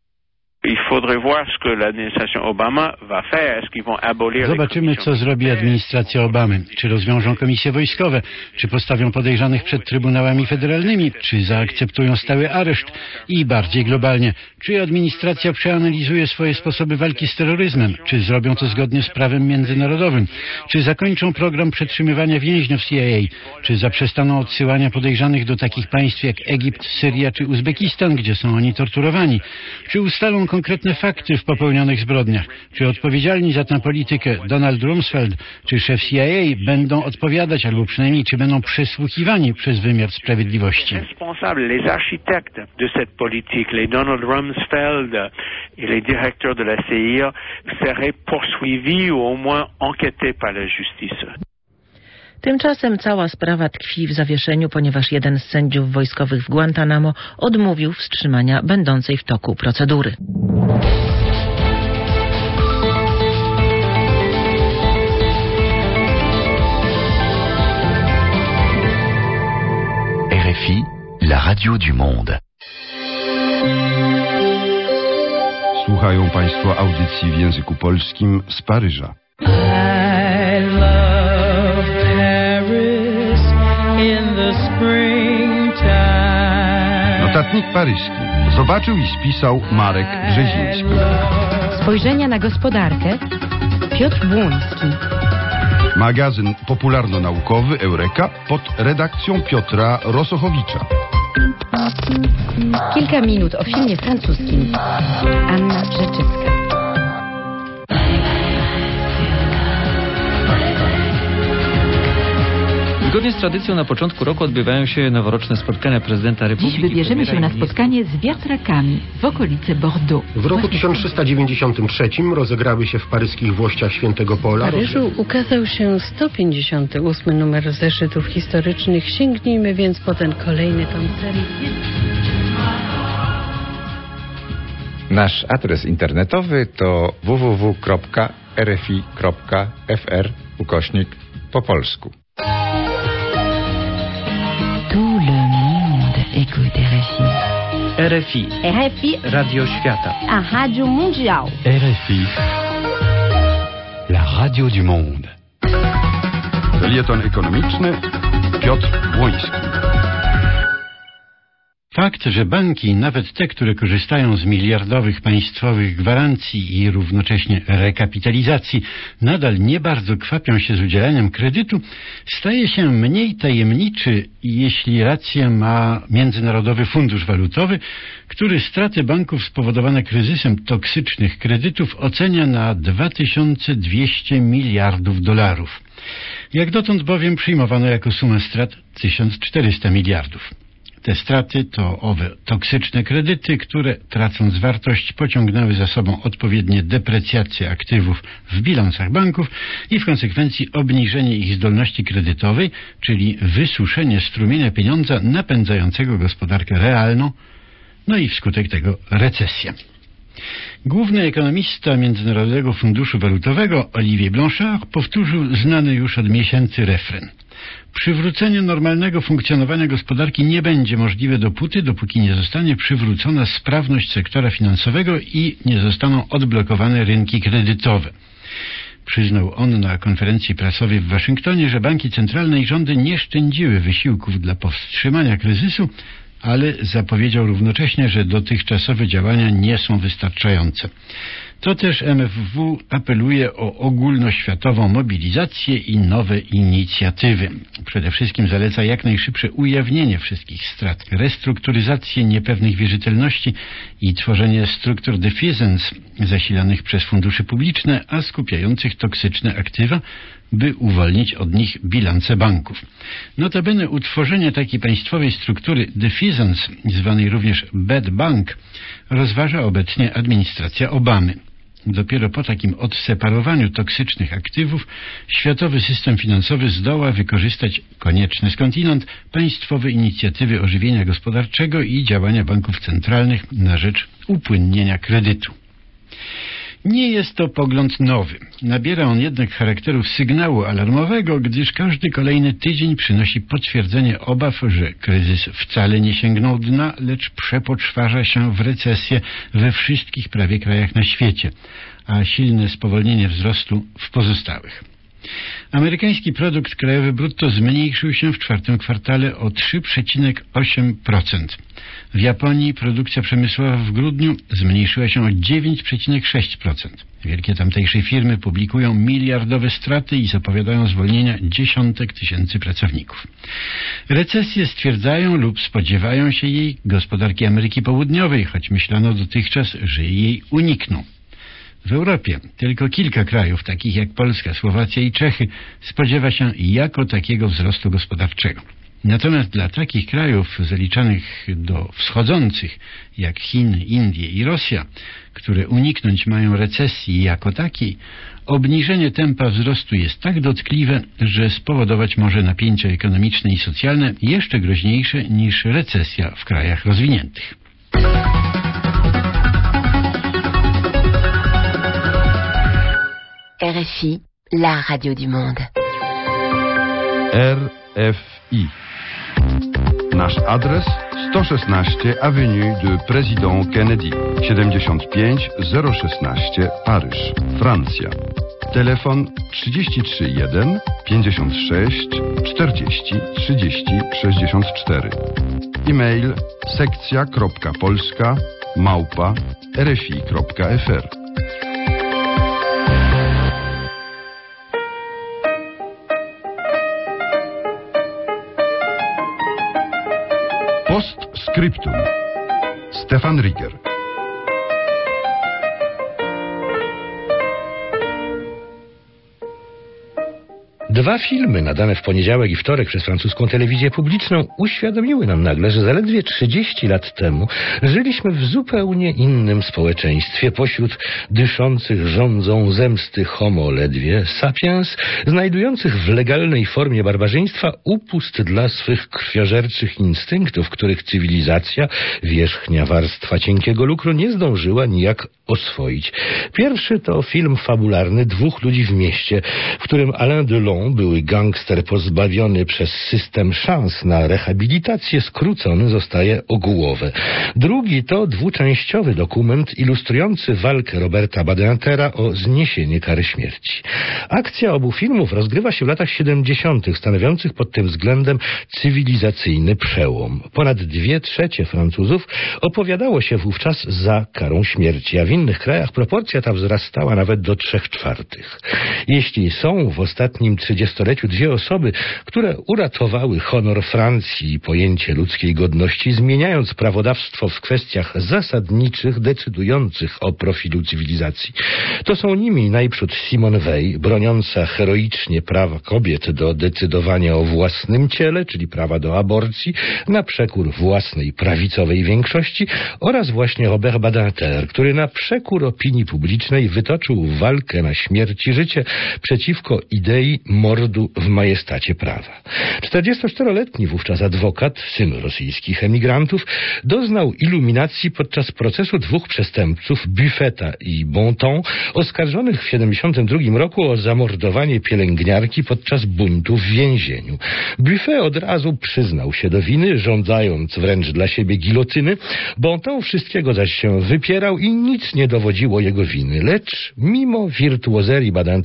Zobaczymy, co zrobi administracja Obamy. Czy rozwiążą komisje wojskowe, czy postawią podejrzanych przed trybunałami federalnymi, czy zaakceptują stały areszt i bardziej globalnie, czy administracja przeanalizuje swoje sposoby walki z terroryzmem, czy zrobią to zgodnie z prawem międzynarodowym, czy zakończą program przetrzymywania więźniów C I A, czy zaprzestaną odsyłania podejrzanych do takich państw jak Egipt, Syria czy Uzbekistan, gdzie są oni torturowani, czy ustalą konkretne fakty w popełnionych zbrodniach, czy odpowiedzialni za tę politykę Donald Rumsfeld czy szef C I A będą odpowiadać, albo przynajmniej czy będą przesłuchiwani przez wymiar sprawiedliwości. Les architectes de cette politique, les Donald Rumsfeld et les directeurs de la C I A seraient poursuivis ou au moins enquêtés par la justice. Tymczasem cała sprawa tkwi w zawieszeniu, ponieważ jeden z sędziów wojskowych w Guantanamo odmówił wstrzymania będącej w toku procedury. R F I, la radio du monde. Słuchają Państwo audycji w języku polskim z Paryża. Notatnik paryski zobaczył i spisał Marek Brzeziński. Spojrzenia na gospodarkę Piotr Błoński. Magazyn popularno-naukowy Eureka pod redakcją Piotra Rosochowicza. Kilka minut o filmie francuskim. Anna Rzeczycka. Zgodnie z tradycją na początku roku odbywają się noworoczne spotkania prezydenta Republiki. Dziś wybierzemy się na spotkanie z wiatrakami w okolice Bordeaux. W roku tysiąc trzysta dziewięćdziesiątym trzecim rozegrały się w paryskich Włościach Świętego Pola. W Paryżu ukazał się sto pięćdziesiąty ósmy numer zeszytów historycznych. Sięgnijmy więc po ten kolejny tom serii. Nasz adres internetowy to w w w kropka r f i kropka f r ukośnik po polsku. Tout le monde écoute R F I. R F I. R F I. Radio Świata. A Rádio Mundial. R F I. La radio du monde. Felieton ekonomiczny Piotr Błoński. Fakt, że banki, nawet te, które korzystają z miliardowych państwowych gwarancji i równocześnie rekapitalizacji, nadal nie bardzo kwapią się z udzielaniem kredytu, staje się mniej tajemniczy, jeśli rację ma Międzynarodowy Fundusz Walutowy, który straty banków spowodowane kryzysem toksycznych kredytów ocenia na dwa tysiące dwieście miliardów dolarów. Jak dotąd bowiem przyjmowano jako sumę strat tysiąc czterysta miliardów. Te straty to owe toksyczne kredyty, które, tracąc wartość, pociągnęły za sobą odpowiednie deprecjacje aktywów w bilansach banków i w konsekwencji obniżenie ich zdolności kredytowej, czyli wysuszenie strumienia pieniądza napędzającego gospodarkę realną, no i wskutek tego recesja. Główny ekonomista Międzynarodowego Funduszu Walutowego Olivier Blanchard powtórzył znany już od miesięcy refren. Przywrócenie normalnego funkcjonowania gospodarki nie będzie możliwe dopóty, dopóki nie zostanie przywrócona sprawność sektora finansowego i nie zostaną odblokowane rynki kredytowe. Przyznał on na konferencji prasowej w Waszyngtonie, że banki centralne i rządy nie szczędziły wysiłków dla powstrzymania kryzysu ale zapowiedział równocześnie, że dotychczasowe działania nie są wystarczające. To też M F W apeluje o ogólnoświatową mobilizację i nowe inicjatywy. Przede wszystkim zaleca jak najszybsze ujawnienie wszystkich strat, restrukturyzację niepewnych wierzytelności i tworzenie struktur defeasance zasilanych przez fundusze publiczne, a skupiających toksyczne aktywa, by uwolnić od nich bilanse banków. Notabene utworzenie takiej państwowej struktury defeasance, zwanej również bad bank, rozważa obecnie administracja Obamy. Dopiero po takim odseparowaniu toksycznych aktywów światowy system finansowy zdoła wykorzystać konieczne skądinąd państwowe inicjatywy ożywienia gospodarczego i działania banków centralnych na rzecz upłynnienia kredytu. Nie jest to pogląd nowy. Nabiera on jednak charakteru sygnału alarmowego, gdyż każdy kolejny tydzień przynosi potwierdzenie obaw, że kryzys wcale nie sięgnął dna, lecz przepoczwarza się w recesję we wszystkich prawie krajach na świecie, a silne spowolnienie wzrostu w pozostałych. Amerykański produkt krajowy brutto zmniejszył się w czwartym kwartale o trzy przecinek osiem procent. W Japonii produkcja przemysłowa w grudniu zmniejszyła się o dziewięć przecinek sześć procent. Wielkie tamtejsze firmy publikują miliardowe straty i zapowiadają zwolnienia dziesiątek tysięcy pracowników. Recesję stwierdzają lub spodziewają się jej gospodarki Ameryki Południowej, choć myślano dotychczas, że jej unikną. W Europie tylko kilka krajów, takich jak Polska, Słowacja i Czechy, spodziewa się jako takiego wzrostu gospodarczego. Natomiast dla takich krajów zaliczanych do wschodzących, jak Chiny, Indie i Rosja, które uniknąć mają recesji jako takiej, obniżenie tempa wzrostu jest tak dotkliwe, że spowodować może napięcia ekonomiczne i socjalne jeszcze groźniejsze niż recesja w krajach rozwiniętych. R F I, la radio du monde. R F I. Nasz adres sto szesnaście Avenue de Président Kennedy, siedemdziesiąt pięć zero szesnaście Paryż, Francja. Telefon trzydzieści trzy jeden pięćdziesiąt sześć czterdzieści trzydzieści sześćdziesiąt cztery. E-mail sekcja kropka polska małpa r f i kropka f r. Postscriptum. Stefan Rieger. Dwa filmy nadane w poniedziałek i wtorek przez francuską telewizję publiczną uświadomiły nam nagle, że zaledwie trzydzieści lat temu żyliśmy w zupełnie innym społeczeństwie pośród dyszących żądzą zemsty homo ledwie sapiens, znajdujących w legalnej formie barbarzyństwa upust dla swych krwiożerczych instynktów, których cywilizacja, wierzchnia warstwa cienkiego lukru, nie zdążyła nijak oswoić. Pierwszy to film fabularny Dwóch ludzi w mieście, w którym Alain Delon, były gangster pozbawiony przez system szans na rehabilitację, skrócony zostaje o głowę. Drugi to dwuczęściowy dokument ilustrujący walkę Roberta Badintera o zniesienie kary śmierci. Akcja obu filmów rozgrywa się w latach siedemdziesiątych, stanowiących pod tym względem cywilizacyjny przełom. Ponad dwie trzecie Francuzów opowiadało się wówczas za karą śmierci, a w innych krajach proporcja ta wzrastała nawet do trzech czwartych. Jeśli są w ostatnim trzydziestoleciu dwie osoby, które uratowały honor Francji i pojęcie ludzkiej godności, zmieniając prawodawstwo w kwestiach zasadniczych, decydujących o profilu cywilizacji, to są nimi najprzód Simone Weil, broniąca heroicznie prawa kobiet do decydowania o własnym ciele, czyli prawa do aborcji, na przekór własnej prawicowej większości, oraz właśnie Robert Badinter, który na przekór opinii publicznej wytoczył walkę na śmierć i życie przeciwko idei mordu w majestacie prawa. czterdziestoczteroletni wówczas adwokat, syn rosyjskich emigrantów, doznał iluminacji podczas procesu dwóch przestępców, Buffeta i Bontemps, oskarżonych w siedemdziesiątym drugim roku o zamordowanie pielęgniarki podczas buntu w więzieniu. Buffet od razu przyznał się do winy, żądając wręcz dla siebie gilotyny. Bontemps wszystkiego zaś się wypierał i nic nie dowodziło jego winy, lecz mimo wirtuozerii Badintera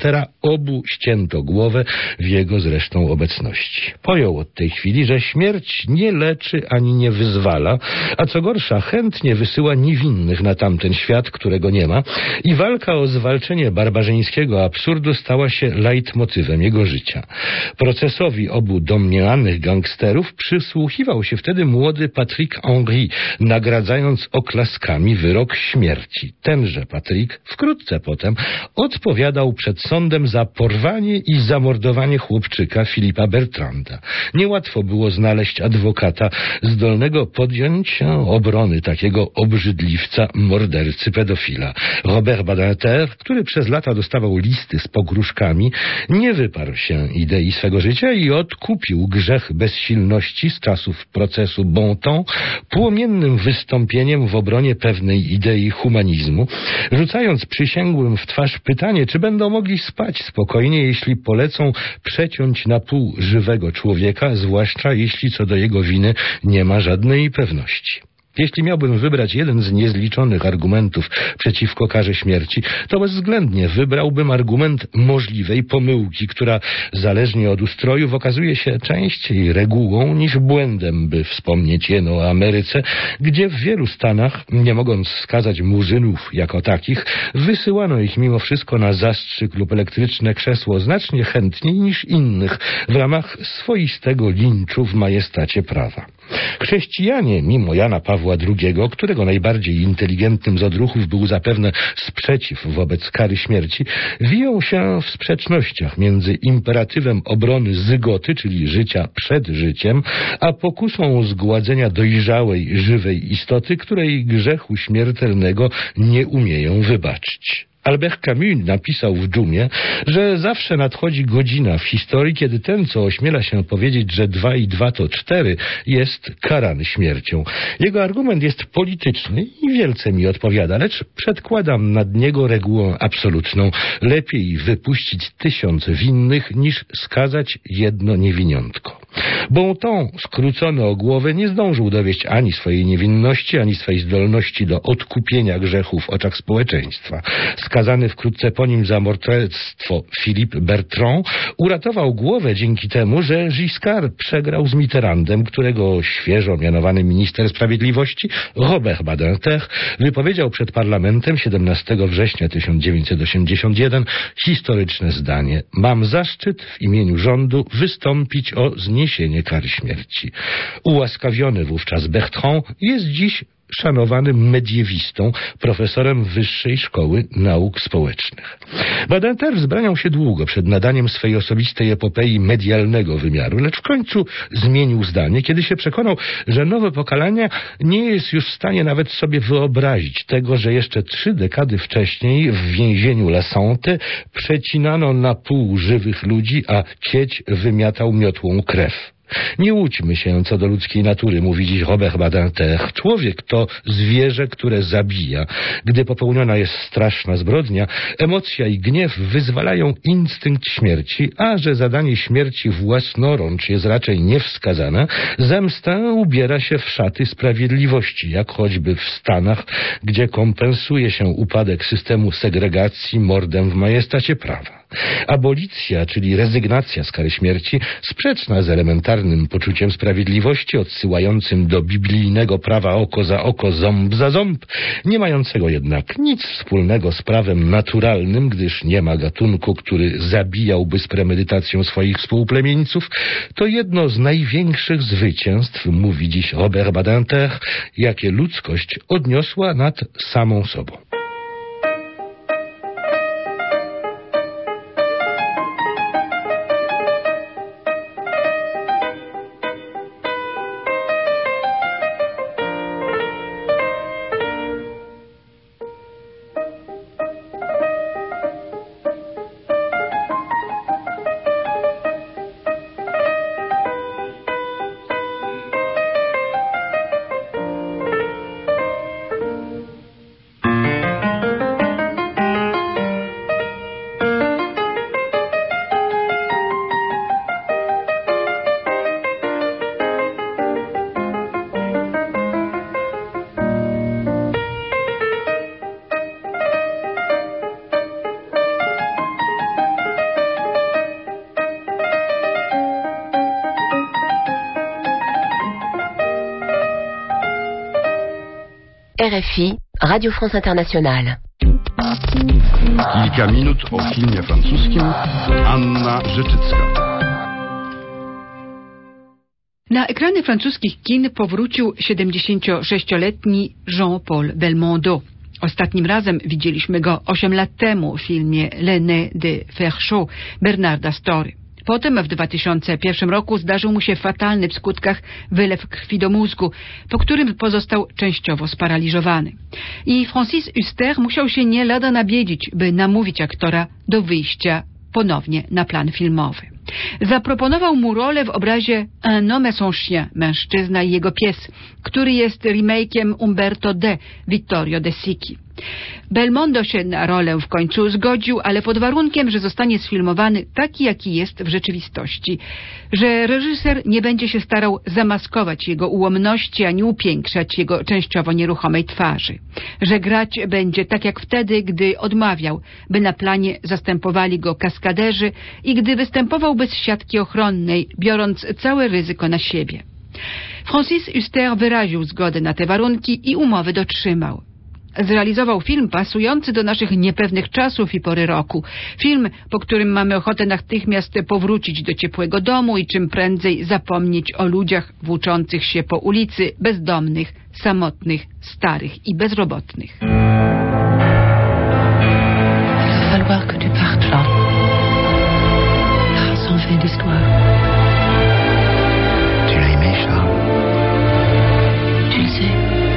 Obu ścięto głowę w jego zresztą obecności. Pojął od tej chwili, że śmierć nie leczy ani nie wyzwala, a co gorsza chętnie wysyła niewinnych na tamten świat, którego nie ma, i walka o zwalczenie barbarzyńskiego absurdu stała się leitmotywem jego życia. Procesowi obu domniemanych gangsterów przysłuchiwał się wtedy młody Patrick Henry, nagradzając oklaskami wyrok śmierci. Tenże Patrick wkrótce potem odpowiadał przed sądem za porwanie i zamordowanie chłopczyka Philippa Bertranda. Niełatwo było znaleźć adwokata zdolnego podjąć się obrony takiego obrzydliwca, mordercy, pedofila. Robert Badinter, który przez lata dostawał listy z pogróżkami, nie wyparł się idei swego życia i odkupił grzech bezsilności z czasów procesu Bontemps płomiennym wystąpieniem w obronie pewnej idei humanizmu, rzucając przysięgłym w twarz pytanie, czy będą mogli spać spokojnie, jeśli polecą przeciąć na pół żywego człowieka, zwłaszcza jeśli co do jego winy nie ma żadnej pewności. Jeśli miałbym wybrać jeden z niezliczonych argumentów przeciwko karze śmierci, to bezwzględnie wybrałbym argument możliwej pomyłki, która zależnie od ustrojów okazuje się częściej regułą niż błędem, by wspomnieć jeno o Ameryce, gdzie w wielu stanach, nie mogąc wskazać murzynów jako takich, wysyłano ich mimo wszystko na zastrzyk lub elektryczne krzesło znacznie chętniej niż innych w ramach swoistego linczu w majestacie prawa. Chrześcijanie, mimo Jana Pawła drugiego, którego najbardziej inteligentnym z odruchów był zapewne sprzeciw wobec kary śmierci, wiją się w sprzecznościach między imperatywem obrony zygoty, czyli życia przed życiem, a pokusą zgładzenia dojrzałej, żywej istoty, której grzechu śmiertelnego nie umieją wybaczyć. Albert Camus napisał w Dżumie, że zawsze nadchodzi godzina w historii, kiedy ten, co ośmiela się powiedzieć, że dwa i dwa to cztery, jest karany śmiercią. Jego argument jest polityczny i wielce mi odpowiada, lecz przedkładam nad niego regułę absolutną. Lepiej wypuścić tysiąc winnych, niż skazać jedno niewiniątko. Bontemps, skrócony o głowę, nie zdążył dowieść ani swojej niewinności, ani swej zdolności do odkupienia grzechu w oczach społeczeństwa. Skazany wkrótce po nim za morderstwo Philippe Bertrand uratował głowę dzięki temu, że Giscard przegrał z Mitterrandem, którego świeżo mianowany minister sprawiedliwości Robert Badinter wypowiedział przed parlamentem siedemnastego września tysiąc dziewięćset osiemdziesiątego pierwszego historyczne zdanie: mam zaszczyt w imieniu rządu wystąpić o zniesienie kary śmierci. Ułaskawiony wówczas Bertrand jest dziś szanowanym mediewistą, profesorem Wyższej Szkoły Nauk Społecznych. Badinter wzbraniał się długo przed nadaniem swej osobistej epopei medialnego wymiaru, lecz w końcu zmienił zdanie, kiedy się przekonał, że nowe pokolenie nie jest już w stanie nawet sobie wyobrazić tego, że jeszcze trzy dekady wcześniej w więzieniu La Santé przecinano na pół żywych ludzi, a cieć wymiatał miotłą krew. Nie łudźmy się co do ludzkiej natury, mówi dziś Robert Badinter. Człowiek to zwierzę, które zabija. Gdy popełniona jest straszna zbrodnia, emocja i gniew wyzwalają instynkt śmierci, a że zadanie śmierci własnorącz jest raczej niewskazane, zemsta ubiera się w szaty sprawiedliwości, jak choćby w Stanach, gdzie kompensuje się upadek systemu segregacji mordem w majestacie prawa. Abolicja, czyli rezygnacja z kary śmierci, sprzeczna z elementarnym poczuciem sprawiedliwości, odsyłającym do biblijnego prawa oko za oko, ząb za ząb, nie mającego jednak nic wspólnego z prawem naturalnym, gdyż nie ma gatunku, który zabijałby z premedytacją swoich współplemieńców, to jedno z największych zwycięstw, mówi dziś Robert Badinter, jakie ludzkość odniosła nad samą sobą. R F I, Radio France Internationale. Kilka minut o filmie francuskim. Anna Rzeczycka. Na ekrany francuskich kin powrócił siedemdziesięciosześcioletni Jean-Paul Belmondo. Ostatnim razem widzieliśmy go osiem lat temu w filmie L'aîné de Ferchaud Bernarda Story. Potem w dwa tysiące pierwszym roku zdarzył mu się fatalny w skutkach wylew krwi do mózgu, po którym pozostał częściowo sparaliżowany. I Francis Huster musiał się nie lada nabiedić, by namówić aktora do wyjścia ponownie na plan filmowy. Zaproponował mu rolę w obrazie Un homme et son chien, mężczyzna i jego pies, który jest remake'iem Umberto D. Vittorio De Sichi. Belmondo się na rolę w końcu zgodził, ale pod warunkiem, że zostanie sfilmowany taki, jaki jest w rzeczywistości, że reżyser nie będzie się starał zamaskować jego ułomności ani upiększać jego częściowo nieruchomej twarzy, że grać będzie tak jak wtedy, gdy odmawiał, by na planie zastępowali go kaskaderzy i gdy występował bez siatki ochronnej, biorąc całe ryzyko na siebie. Francis Huster wyraził zgodę na te warunki i umowy dotrzymał. Zrealizował film pasujący do naszych niepewnych czasów i pory roku. Film, po którym mamy ochotę natychmiast powrócić do ciepłego domu i czym prędzej zapomnieć o ludziach włóczących się po ulicy, bezdomnych, samotnych, starych i bezrobotnych. Il va falloir que tu partes là. Sans fin d'histoire. Tu l'as aimé, Charles? Tu le sais.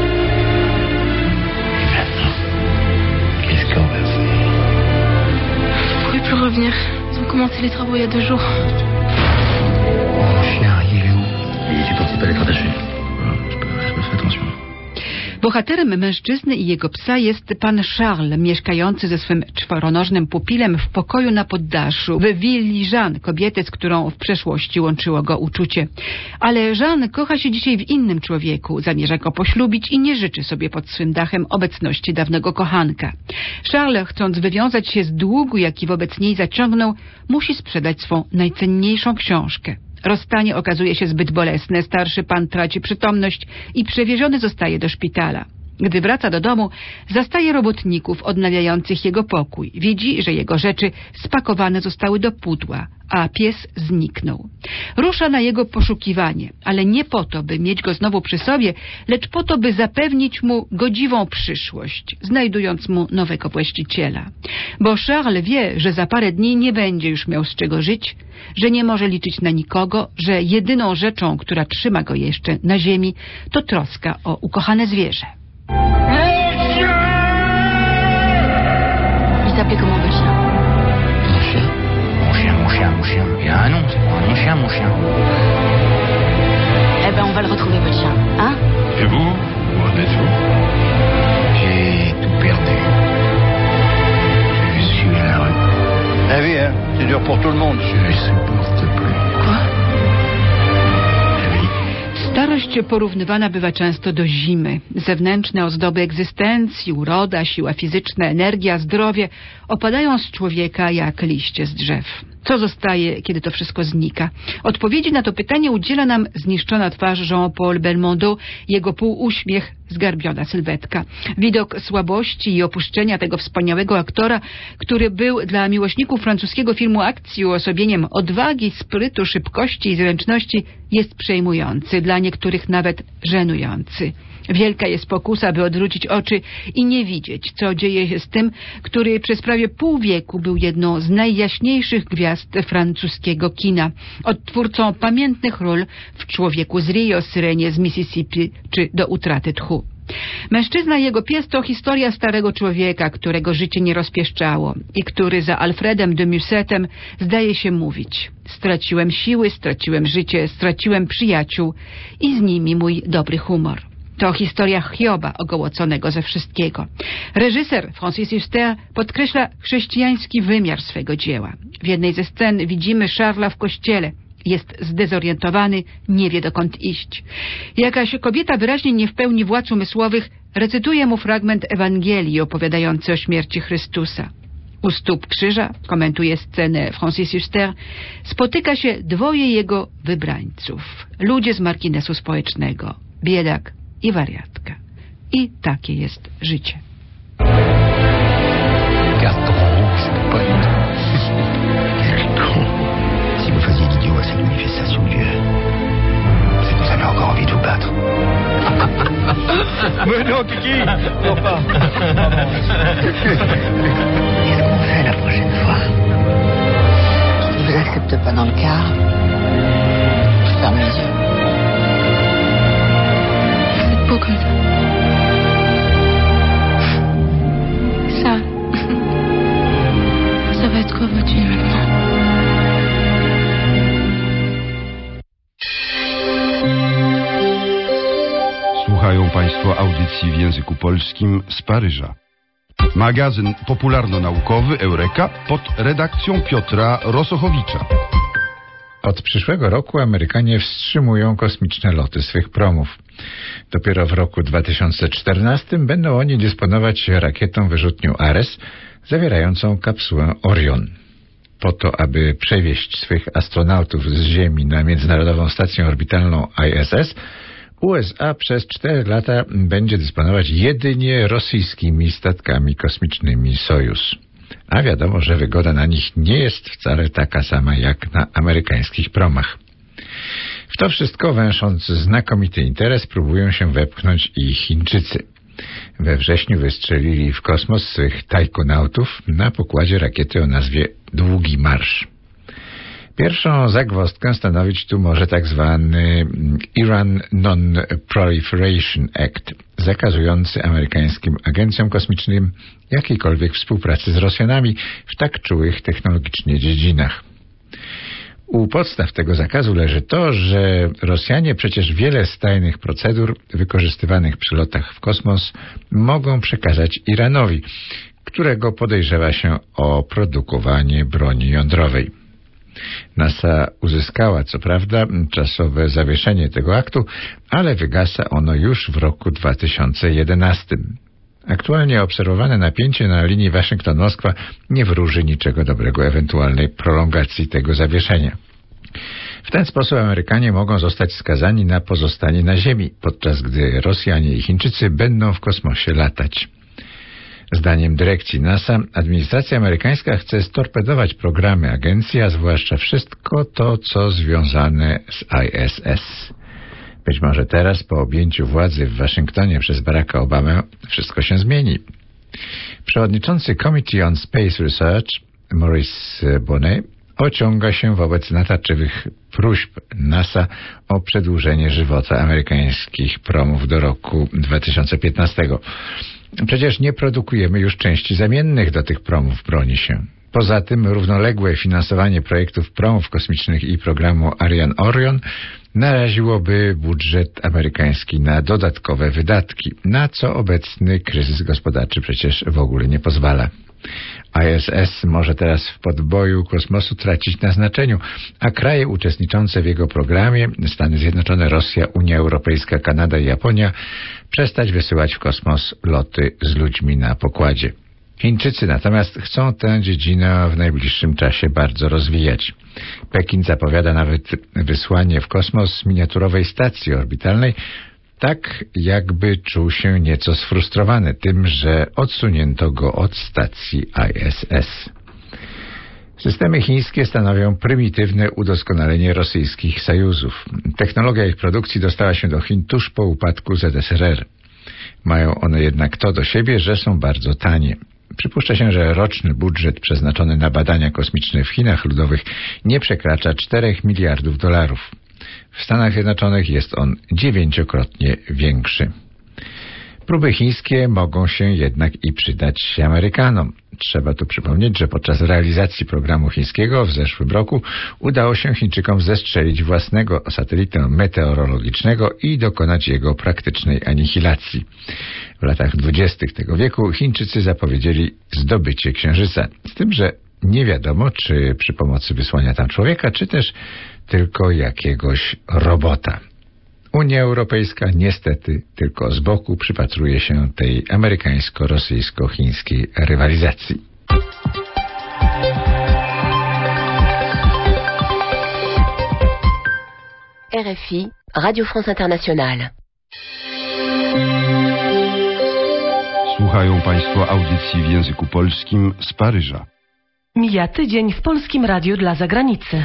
Qu'est-ce qu'on va faire? Je ne pourrais plus revenir. Ils ont commencé les travaux il y a deux jours. Mon chien, il est où? Il est parti pas l'être attaché. Je peux, je peux faire attention. Bohaterem mężczyzny i jego psa jest pan Charles, mieszkający ze swym czworonożnym pupilem w pokoju na poddaszu w willi Jeanne, kobiety, z którą w przeszłości łączyło go uczucie. Ale Jeanne kocha się dzisiaj w innym człowieku, zamierza go poślubić i nie życzy sobie pod swym dachem obecności dawnego kochanka. Charles, chcąc wywiązać się z długu, jaki wobec niej zaciągnął, musi sprzedać swą najcenniejszą książkę. Rozstanie okazuje się zbyt bolesne, starszy pan traci przytomność i przewieziony zostaje do szpitala. Gdy wraca do domu, zastaje robotników odnawiających jego pokój. Widzi, że jego rzeczy spakowane zostały do pudła, a pies zniknął. Rusza na jego poszukiwanie, ale nie po to, by mieć go znowu przy sobie, lecz po to, by zapewnić mu godziwą przyszłość, znajdując mu nowego właściciela. Bo Charles wie, że za parę dni nie będzie już miał z czego żyć, że nie może liczyć na nikogo, że jedyną rzeczą, która trzyma go jeszcze na ziemi, to troska o ukochane zwierzę. Il s'appelait comment votre chien? Mon chien? Mon chien, mon chien, mon chien. Il a un nom, c'est pas mon chien, mon chien. Eh ben, on va le retrouver, votre chien. Hein? Et vous? Où en êtes-vous? J'ai tout perdu. Je suis à la rue. La vie, hein? C'est dur pour tout le monde. Je supporte plus. Quoi? Starość porównywana bywa często do zimy. Zewnętrzne ozdoby egzystencji, uroda, siła fizyczna, energia, zdrowie opadają z człowieka jak liście z drzew. Co zostaje, kiedy to wszystko znika? Odpowiedzi na to pytanie udziela nam zniszczona twarz Jean-Paul Belmondo, jego półuśmiech, zgarbiona sylwetka. Widok słabości i opuszczenia tego wspaniałego aktora, który był dla miłośników francuskiego filmu akcji uosobieniem odwagi, sprytu, szybkości i zręczności, jest przejmujący, dla niektórych nawet żenujący. Wielka jest pokusa, by odwrócić oczy i nie widzieć, co dzieje się z tym, który przez prawie pół wieku był jedną z najjaśniejszych gwiazd francuskiego kina, odtwórcą pamiętnych ról w Człowieku z Rio, Syrenie z Mississippi czy Do utraty tchu. Mężczyzna i jego pies to historia starego człowieka, którego życie nie rozpieszczało i który za Alfredem de Mussetem zdaje się mówić: straciłem siły, straciłem życie, straciłem przyjaciół i z nimi mój dobry humor. To historia Hioba ogołoconego ze wszystkiego. Reżyser Francis Huster podkreśla chrześcijański wymiar swego dzieła. W jednej ze scen widzimy Charlesa w kościele. Jest zdezorientowany, nie wie dokąd iść. Jakaś kobieta wyraźnie nie w pełni władz umysłowych recytuje mu fragment Ewangelii opowiadający o śmierci Chrystusa. U stóp krzyża, komentuje scenę Francis Huster, spotyka się dwoje jego wybrańców. Ludzie z marginesu społecznego. Biedak i wariatka. I takie jest życie. Garde rouge, pas du tout. Quel con. Si vous faisiez l'idiot à cette manifestation d'U E, c'est que vous avez encore envie de vous battre. Mais non, Kiki. Non, pas. Qu'est-ce qu'on fait la prochaine fois? Je ne vous accepte pas dans le car. Je ferme les yeux. Vous êtes beau comme ça. Ça. Ça va être quoi votre vie maintenant? Słuchają Państwo audycji w języku polskim z Paryża. Magazyn popularno-naukowy Eureka pod redakcją Piotra Rosochowicza. Od przyszłego roku Amerykanie wstrzymują kosmiczne loty swych promów. Dopiero w roku dwa tysiące czternastym będą oni dysponować rakietą wyrzutnią Ares zawierającą kapsułę Orion. Po to, aby przewieźć swych astronautów z Ziemi na Międzynarodową Stację Orbitalną I S S, U S A przez cztery lata będzie dysponować jedynie rosyjskimi statkami kosmicznymi Sojus. A wiadomo, że wygoda na nich nie jest wcale taka sama jak na amerykańskich promach. W to wszystko, węsząc znakomity interes, próbują się wepchnąć i Chińczycy. We wrześniu wystrzelili w kosmos swych tajkonautów na pokładzie rakiety o nazwie Długi Marsz. Pierwszą zagwozdkę stanowić tu może tak zwany Iran Non-Proliferation Act, zakazujący amerykańskim agencjom kosmicznym jakiejkolwiek współpracy z Rosjanami w tak czułych technologicznie dziedzinach. U podstaw tego zakazu leży to, że Rosjanie przecież wiele z tajnych procedur wykorzystywanych przy lotach w kosmos mogą przekazać Iranowi, którego podejrzewa się o produkowanie broni jądrowej. NASA uzyskała co prawda czasowe zawieszenie tego aktu, ale wygasa ono już w roku dwa tysiące jedenastym. Aktualnie obserwowane napięcie na linii Waszyngton-Moskwa nie wróży niczego dobrego ewentualnej prolongacji tego zawieszenia. W ten sposób Amerykanie mogą zostać skazani na pozostanie na Ziemi, podczas gdy Rosjanie i Chińczycy będą w kosmosie latać. Zdaniem dyrekcji NASA, administracja amerykańska chce storpedować programy agencji, a zwłaszcza wszystko to, co związane z I S S. Być może teraz, po objęciu władzy w Waszyngtonie przez Baracka Obamę, wszystko się zmieni. Przewodniczący Committee on Space Research, Maurice Bonnet, ociąga się wobec natarczywych próśb NASA o przedłużenie żywota amerykańskich promów do roku dwa tysiące piętnastego. Przecież nie produkujemy już części zamiennych do tych promów, broni się. Poza tym równoległe finansowanie projektów promów kosmicznych i programu Ariane Orion naraziłoby budżet amerykański na dodatkowe wydatki, na co obecny kryzys gospodarczy przecież w ogóle nie pozwala. I S S może teraz w podboju kosmosu tracić na znaczeniu, a kraje uczestniczące w jego programie, Stany Zjednoczone, Rosja, Unia Europejska, Kanada i Japonia, przestać wysyłać w kosmos loty z ludźmi na pokładzie. Chińczycy natomiast chcą tę dziedzinę w najbliższym czasie bardzo rozwijać. Pekin zapowiada nawet wysłanie w kosmos miniaturowej stacji orbitalnej, tak jakby czuł się nieco sfrustrowany tym, że odsunięto go od stacji I S S. Systemy chińskie stanowią prymitywne udoskonalenie rosyjskich sojuzów. Technologia ich produkcji dostała się do Chin tuż po upadku Z S R R. Mają one jednak to do siebie, że są bardzo tanie. Przypuszcza się, że roczny budżet przeznaczony na badania kosmiczne w Chinach Ludowych nie przekracza czterech miliardów dolarów. W Stanach Zjednoczonych jest on dziewięciokrotnie większy. Próby chińskie mogą się jednak i przydać Amerykanom. Trzeba tu przypomnieć, że podczas realizacji programu chińskiego w zeszłym roku udało się Chińczykom zestrzelić własnego satelitę meteorologicznego i dokonać jego praktycznej anihilacji. W latach dwudziestych tego wieku Chińczycy zapowiedzieli zdobycie Księżyca, z tym, że nie wiadomo, czy przy pomocy wysłania tam człowieka, czy też tylko jakiegoś robota. Unia Europejska niestety tylko z boku przypatruje się tej amerykańsko-rosyjsko-chińskiej rywalizacji. R F I, Radio France Internationale. Słuchają Państwo audycji w języku polskim z Paryża. Mija tydzień w Polskim Radiu dla Zagranicy.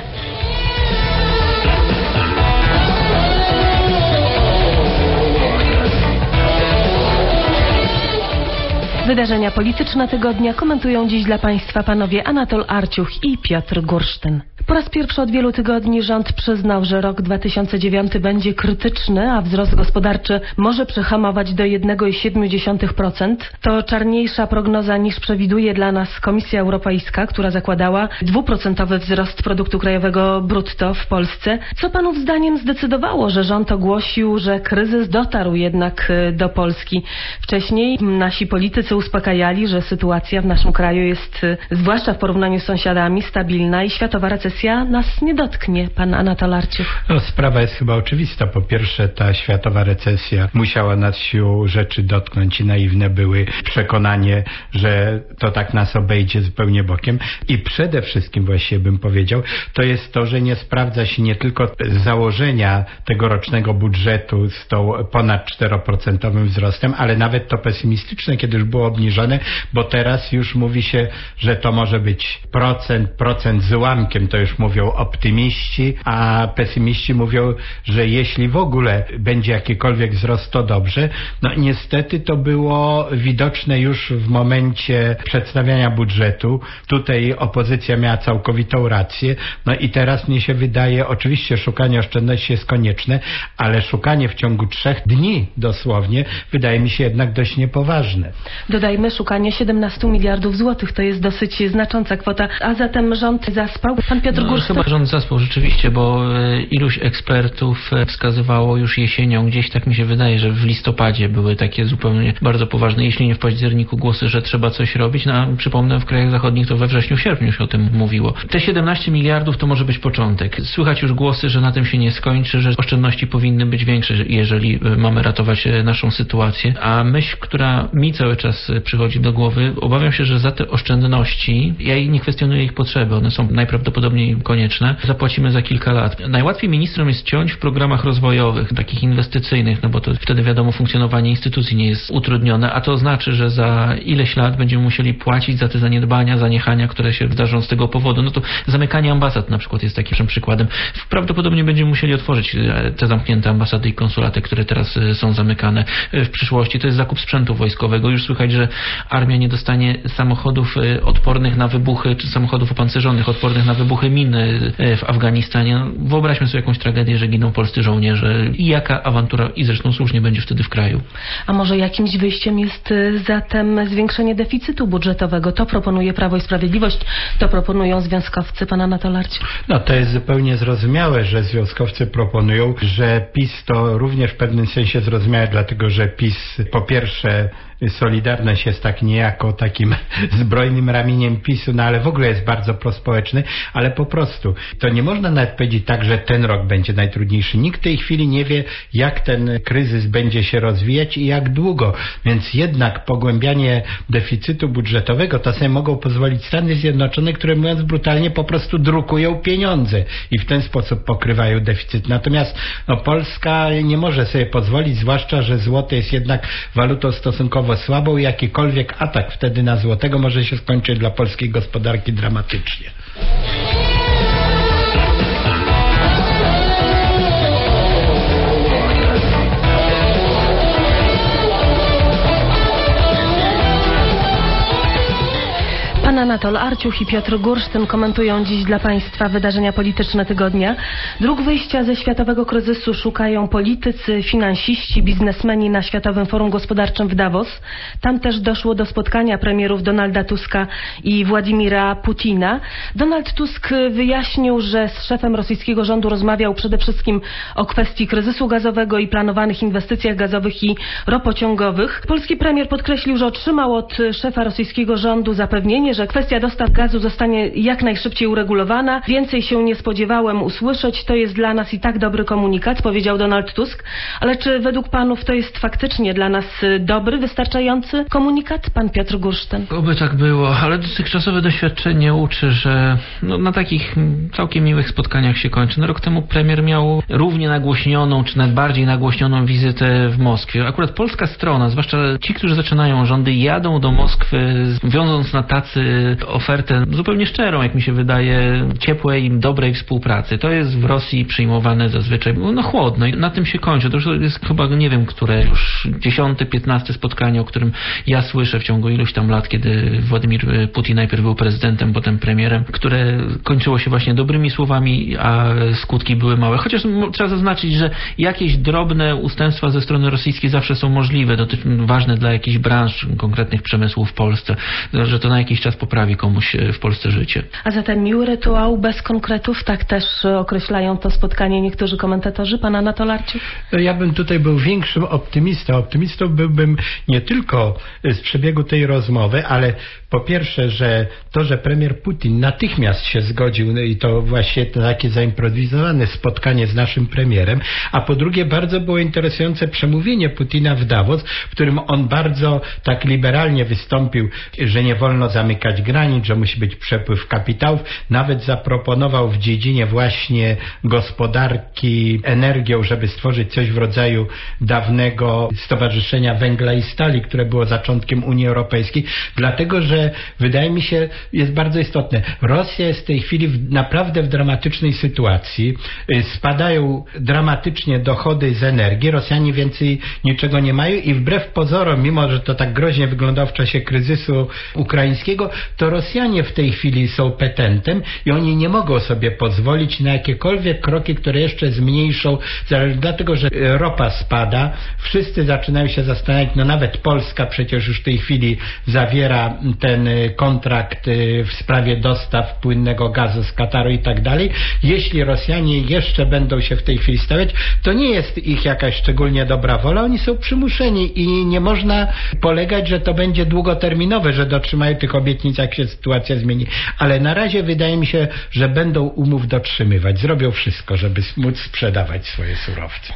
Wydarzenia polityczne tygodnia komentują dziś dla Państwa panowie Anatol Arciuch i Piotr Gursztyn. Po raz pierwszy od wielu tygodni rząd przyznał, że rok dwa tysiące dziewiąty będzie krytyczny, a wzrost gospodarczy może przehamować do jeden przecinek siedem procent. To czarniejsza prognoza niż przewiduje dla nas Komisja Europejska, która zakładała dwuprocentowy wzrost produktu krajowego brutto w Polsce. Co panów zdaniem zdecydowało, że rząd ogłosił, że kryzys dotarł jednak do Polski? Wcześniej nasi politycy uspokajali, że sytuacja w naszym kraju jest, zwłaszcza w porównaniu z sąsiadami, stabilna i światowa recesja nas nie dotknie. Pan Anatol Arciuch. No, sprawa jest chyba oczywista. Po pierwsze, ta światowa recesja musiała nas siłą rzeczy dotknąć i naiwne były przekonanie, że to tak nas obejdzie zupełnie bokiem. I przede wszystkim, właściwie bym powiedział, to jest to, że nie sprawdza się nie tylko założenia tegorocznego budżetu z tą ponad czteroprocentowym wzrostem, ale nawet to pesymistyczne, kiedy już było obniżone, bo teraz już mówi się, że to może być procent, procent z ułamkiem, to już mówią optymiści, a pesymiści mówią, że jeśli w ogóle będzie jakikolwiek wzrost, to dobrze. No niestety to było widoczne już w momencie przedstawiania budżetu. Tutaj opozycja miała całkowitą rację. No i teraz mnie się wydaje, oczywiście szukanie oszczędności jest konieczne, ale szukanie w ciągu trzech dni dosłownie wydaje mi się jednak dość niepoważne. Dodajmy, szukanie siedemnastu miliardów złotych to jest dosyć znacząca kwota, a zatem rząd zaspał. Pan Piotr No, Gursztyn. chyba rząd zaspał rzeczywiście, bo iluś ekspertów wskazywało już jesienią, gdzieś tak mi się wydaje, że w listopadzie były takie zupełnie bardzo poważne, jeśli nie w październiku, głosy, że trzeba coś robić. No, a przypomnę, w krajach zachodnich to we wrześniu, sierpniu się o tym mówiło. Te siedemnaście miliardów to może być początek. Słychać już głosy, że na tym się nie skończy, że oszczędności powinny być większe, jeżeli mamy ratować naszą sytuację. A myśl, która mi cały czas przychodzi do głowy, obawiam się, że za te oszczędności, ja nie kwestionuję ich potrzeby, one są najprawdopodobniej konieczne, zapłacimy za kilka lat. Najłatwiej ministrom jest ciąć w programach rozwojowych, takich inwestycyjnych, no bo to wtedy wiadomo, funkcjonowanie instytucji nie jest utrudnione, a to znaczy, że za ileś lat będziemy musieli płacić za te zaniedbania, zaniechania, które się wydarzą z tego powodu. No to zamykanie ambasad na przykład jest takim przykładem. Prawdopodobnie będziemy musieli otworzyć te zamknięte ambasady i konsulaty, które teraz są zamykane w przyszłości. To jest zakup sprzętu wojskowego. Już słychać, że armia nie dostanie samochodów odpornych na wybuchy, czy samochodów opancerzonych odpornych na wybuchy min w Afganistanie. No, wyobraźmy sobie jakąś tragedię, że giną polscy żołnierze i jaka awantura, i zresztą słusznie, będzie wtedy w kraju. A może jakimś wyjściem jest zatem zwiększenie deficytu budżetowego? To proponuje Prawo i Sprawiedliwość, to proponują związkowcy. Pan Anatol Arciuch. No to jest zupełnie zrozumiałe, że związkowcy proponują, że PiS to również w pewnym sensie zrozumiałe, dlatego że PiS po pierwsze Solidarność jest tak niejako takim zbrojnym ramieniem PiSu, no ale w ogóle jest bardzo prospołeczny, ale po prostu to nie można nawet powiedzieć tak, że ten rok będzie najtrudniejszy. Nikt w tej chwili nie wie, jak ten kryzys będzie się rozwijać i jak długo, więc jednak pogłębianie deficytu budżetowego to sobie mogą pozwolić Stany Zjednoczone, które, mówiąc brutalnie, po prostu drukują pieniądze i w ten sposób pokrywają deficyt. Natomiast no, Polska nie może sobie pozwolić, zwłaszcza, że złoto jest jednak walutą stosunkowo słabą i jakikolwiek atak wtedy na złotego może się skończyć dla polskiej gospodarki dramatycznie. Pan Anatol Arciuch i Piotr Gursztyn komentują dziś dla Państwa wydarzenia polityczne tygodnia. Dróg wyjścia ze światowego kryzysu szukają politycy, finansiści, biznesmeni na Światowym Forum Gospodarczym w Davos. Tam też doszło do spotkania premierów Donalda Tuska i Władimira Putina. Donald Tusk wyjaśnił, że z szefem rosyjskiego rządu rozmawiał przede wszystkim o kwestii kryzysu gazowego i planowanych inwestycjach gazowych i ropociągowych. Polski premier podkreślił, że otrzymał od szefa rosyjskiego rządu zapewnienie, że kwestia dostaw gazu zostanie jak najszybciej uregulowana. Więcej się nie spodziewałem usłyszeć. To jest dla nas i tak dobry komunikat, powiedział Donald Tusk. Ale czy według panów to jest faktycznie dla nas dobry, wystarczający komunikat? Pan Piotr Gursztyn. Oby tak było, ale dotychczasowe doświadczenie uczy, że no, na takich całkiem miłych spotkaniach się kończy. No, rok temu premier miał równie nagłośnioną, czy nawet bardziej nagłośnioną wizytę w Moskwie. Akurat polska strona, zwłaszcza ci, którzy zaczynają rządy, jadą do Moskwy, wiążąc na tacy ofertę zupełnie szczerą, jak mi się wydaje, ciepłej i dobrej współpracy. To jest w Rosji przyjmowane zazwyczaj no chłodno i na tym się kończy. To już jest chyba, nie wiem, które już dziesiąte, piętnaste spotkanie, o którym ja słyszę w ciągu iluś tam lat, kiedy Władimir Putin najpierw był prezydentem, potem premierem, które kończyło się właśnie dobrymi słowami, a skutki były małe. Chociaż trzeba zaznaczyć, że jakieś drobne ustępstwa ze strony rosyjskiej zawsze są możliwe, dotycz- ważne dla jakichś branż, konkretnych przemysłów w Polsce, że to na jakiś czas poprawi komuś w Polsce życie. A zatem miły rytuał bez konkretów, tak też określają to spotkanie niektórzy komentatorzy. Pan Anatol Arciuk? No ja bym tutaj był większym optymistą. Optymistą byłbym nie tylko z przebiegu tej rozmowy, ale po pierwsze, że to, że premier Putin natychmiast się zgodził no i to właśnie to takie zaimprowizowane spotkanie z naszym premierem, a po drugie bardzo było interesujące przemówienie Putina w Davos, w którym on bardzo tak liberalnie wystąpił, że nie wolno zamykać granic, że musi być przepływ kapitałów. Nawet zaproponował w dziedzinie właśnie gospodarki energią, żeby stworzyć coś w rodzaju dawnego Stowarzyszenia Węgla i Stali, które było zaczątkiem Unii Europejskiej, dlatego, że wydaje mi się, jest bardzo istotne. Rosja jest w tej chwili w, naprawdę w dramatycznej sytuacji. Spadają dramatycznie dochody z energii. Rosjanie więcej niczego nie mają i wbrew pozorom, mimo że to tak groźnie wyglądało w czasie kryzysu ukraińskiego, to Rosjanie w tej chwili są petentem i oni nie mogą sobie pozwolić na jakiekolwiek kroki, które jeszcze zmniejszą, dlatego, że ropa spada. Wszyscy zaczynają się zastanawiać, no nawet Polska przecież już w tej chwili zawiera ten kontrakt w sprawie dostaw płynnego gazu z Kataru i tak dalej. Jeśli Rosjanie jeszcze będą się w tej chwili stawiać, to nie jest ich jakaś szczególnie dobra wola. Oni są przymuszeni i nie można polegać, że to będzie długoterminowe, że dotrzymają tych obietnic, jak się sytuacja zmieni. Ale na razie wydaje mi się, że będą umów dotrzymywać. Zrobią wszystko, żeby móc sprzedawać swoje surowce.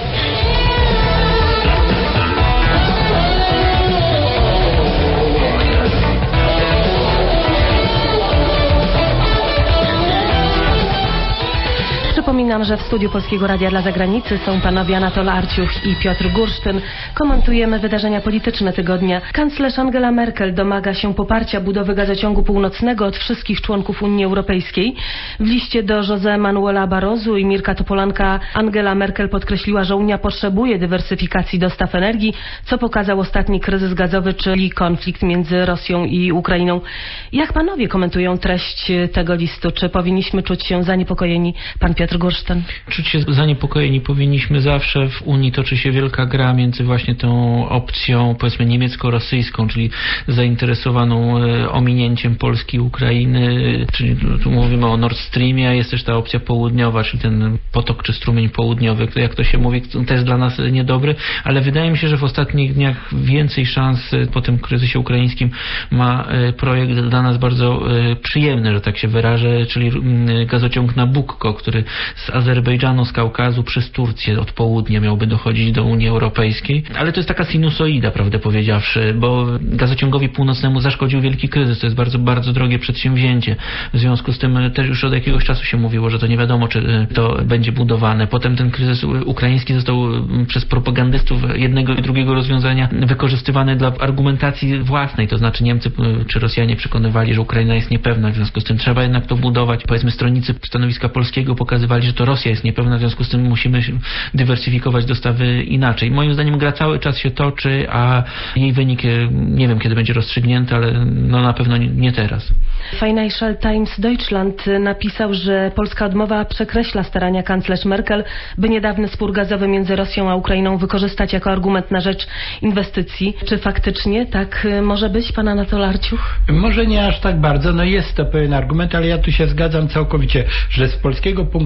Przypominam, że w studiu Polskiego Radia dla Zagranicy są panowie Anatol Arciuk i Piotr Gursztyn. Komentujemy wydarzenia polityczne tygodnia. Kanclerz Angela Merkel domaga się poparcia budowy gazociągu północnego od wszystkich członków Unii Europejskiej. W liście do José Manuela Barroso i Mirka Topolanka Angela Merkel podkreśliła, że Unia potrzebuje dywersyfikacji dostaw energii, co pokazał ostatni kryzys gazowy, czyli konflikt między Rosją i Ukrainą. Jak panowie komentują treść tego listu? Czy powinniśmy czuć się zaniepokojeni? Pan Piotr Gursztyn. Czuć się zaniepokojeni powinniśmy zawsze. W Unii toczy się wielka gra między właśnie tą opcją, powiedzmy, niemiecko-rosyjską, czyli zainteresowaną ominięciem Polski i Ukrainy, czyli tu mówimy o Nord Streamie, a jest też ta opcja południowa, czyli ten potok czy strumień południowy, jak to się mówi, to jest dla nas niedobry, ale wydaje mi się, że w ostatnich dniach więcej szans po tym kryzysie ukraińskim ma projekt dla nas bardzo przyjemny, że tak się wyrażę, czyli gazociąg Nabucco, który z Azerbejdżanu, z Kaukazu przez Turcję od południa miałby dochodzić do Unii Europejskiej. Ale to jest taka sinusoida, prawdę powiedziawszy, bo gazociągowi północnemu zaszkodził wielki kryzys. To jest bardzo, bardzo drogie przedsięwzięcie. W związku z tym też już od jakiegoś czasu się mówiło, że to nie wiadomo, czy to będzie budowane. Potem ten kryzys ukraiński został przez propagandystów jednego i drugiego rozwiązania wykorzystywany dla argumentacji własnej. To znaczy Niemcy czy Rosjanie przekonywali, że Ukraina jest niepewna, w związku z tym trzeba jednak to budować. Powiedzmy, stronnicy stanowiska polskiego pokazywali, że to Rosja jest niepewna, w związku z tym musimy dywersyfikować dostawy inaczej. Moim zdaniem gra cały czas się toczy, a jej wynik nie wiem, kiedy będzie rozstrzygnięty, ale no na pewno nie teraz. Financial Times Deutschland napisał, że polska odmowa przekreśla starania kanclerz Merkel, by niedawny spór gazowy między Rosją a Ukrainą wykorzystać jako argument na rzecz inwestycji. Czy faktycznie tak może być, pan Anatol Arciuk? Może nie aż tak bardzo, no jest to pewien argument, ale ja tu się zgadzam całkowicie, że z polskiego punktu widzenia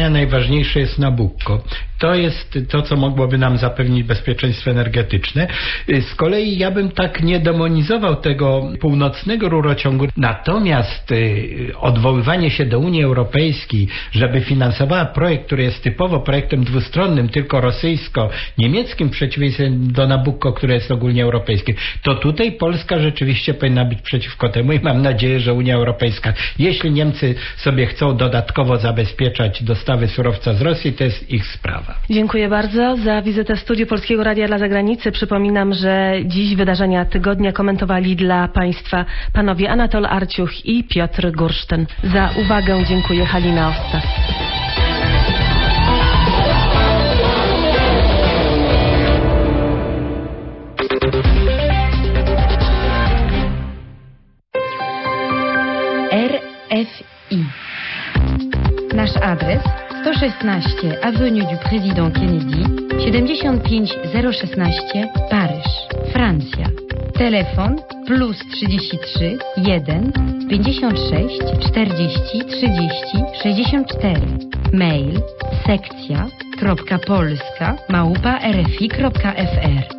rozwiązania najważniejsze jest Nabucco. To jest to, co mogłoby nam zapewnić bezpieczeństwo energetyczne. Z kolei ja bym tak nie demonizował tego północnego rurociągu. Natomiast odwoływanie się do Unii Europejskiej, żeby finansowała projekt, który jest typowo projektem dwustronnym, tylko rosyjsko-niemieckim, w przeciwieństwie do Nabucco, które jest ogólnie europejskie, to tutaj Polska rzeczywiście powinna być przeciwko temu i mam nadzieję, że Unia Europejska, jeśli Niemcy sobie chcą dodatkowo zabezpieczać dostawy surowca z Rosji, to jest ich sprawa. Dziękuję bardzo za wizytę w studiu Polskiego Radia dla Zagranicy. Przypominam, że dziś wydarzenia tygodnia komentowali dla Państwa panowie Anatol Arciuch i Piotr Gursztyn. Za uwagę dziękuję, Halina Ostas. R F I. Nasz adres sto szesnaście Avenue du Président Kennedy, siedemdziesiąt pięć zero szesnaście Paryż, Francja. Telefon plus trzydzieści trzy jeden pięćdziesiąt sześć czterdzieści trzydzieści sześćdziesiąt cztery. Mail sekcja kropka polska małpa rfi kropka f r.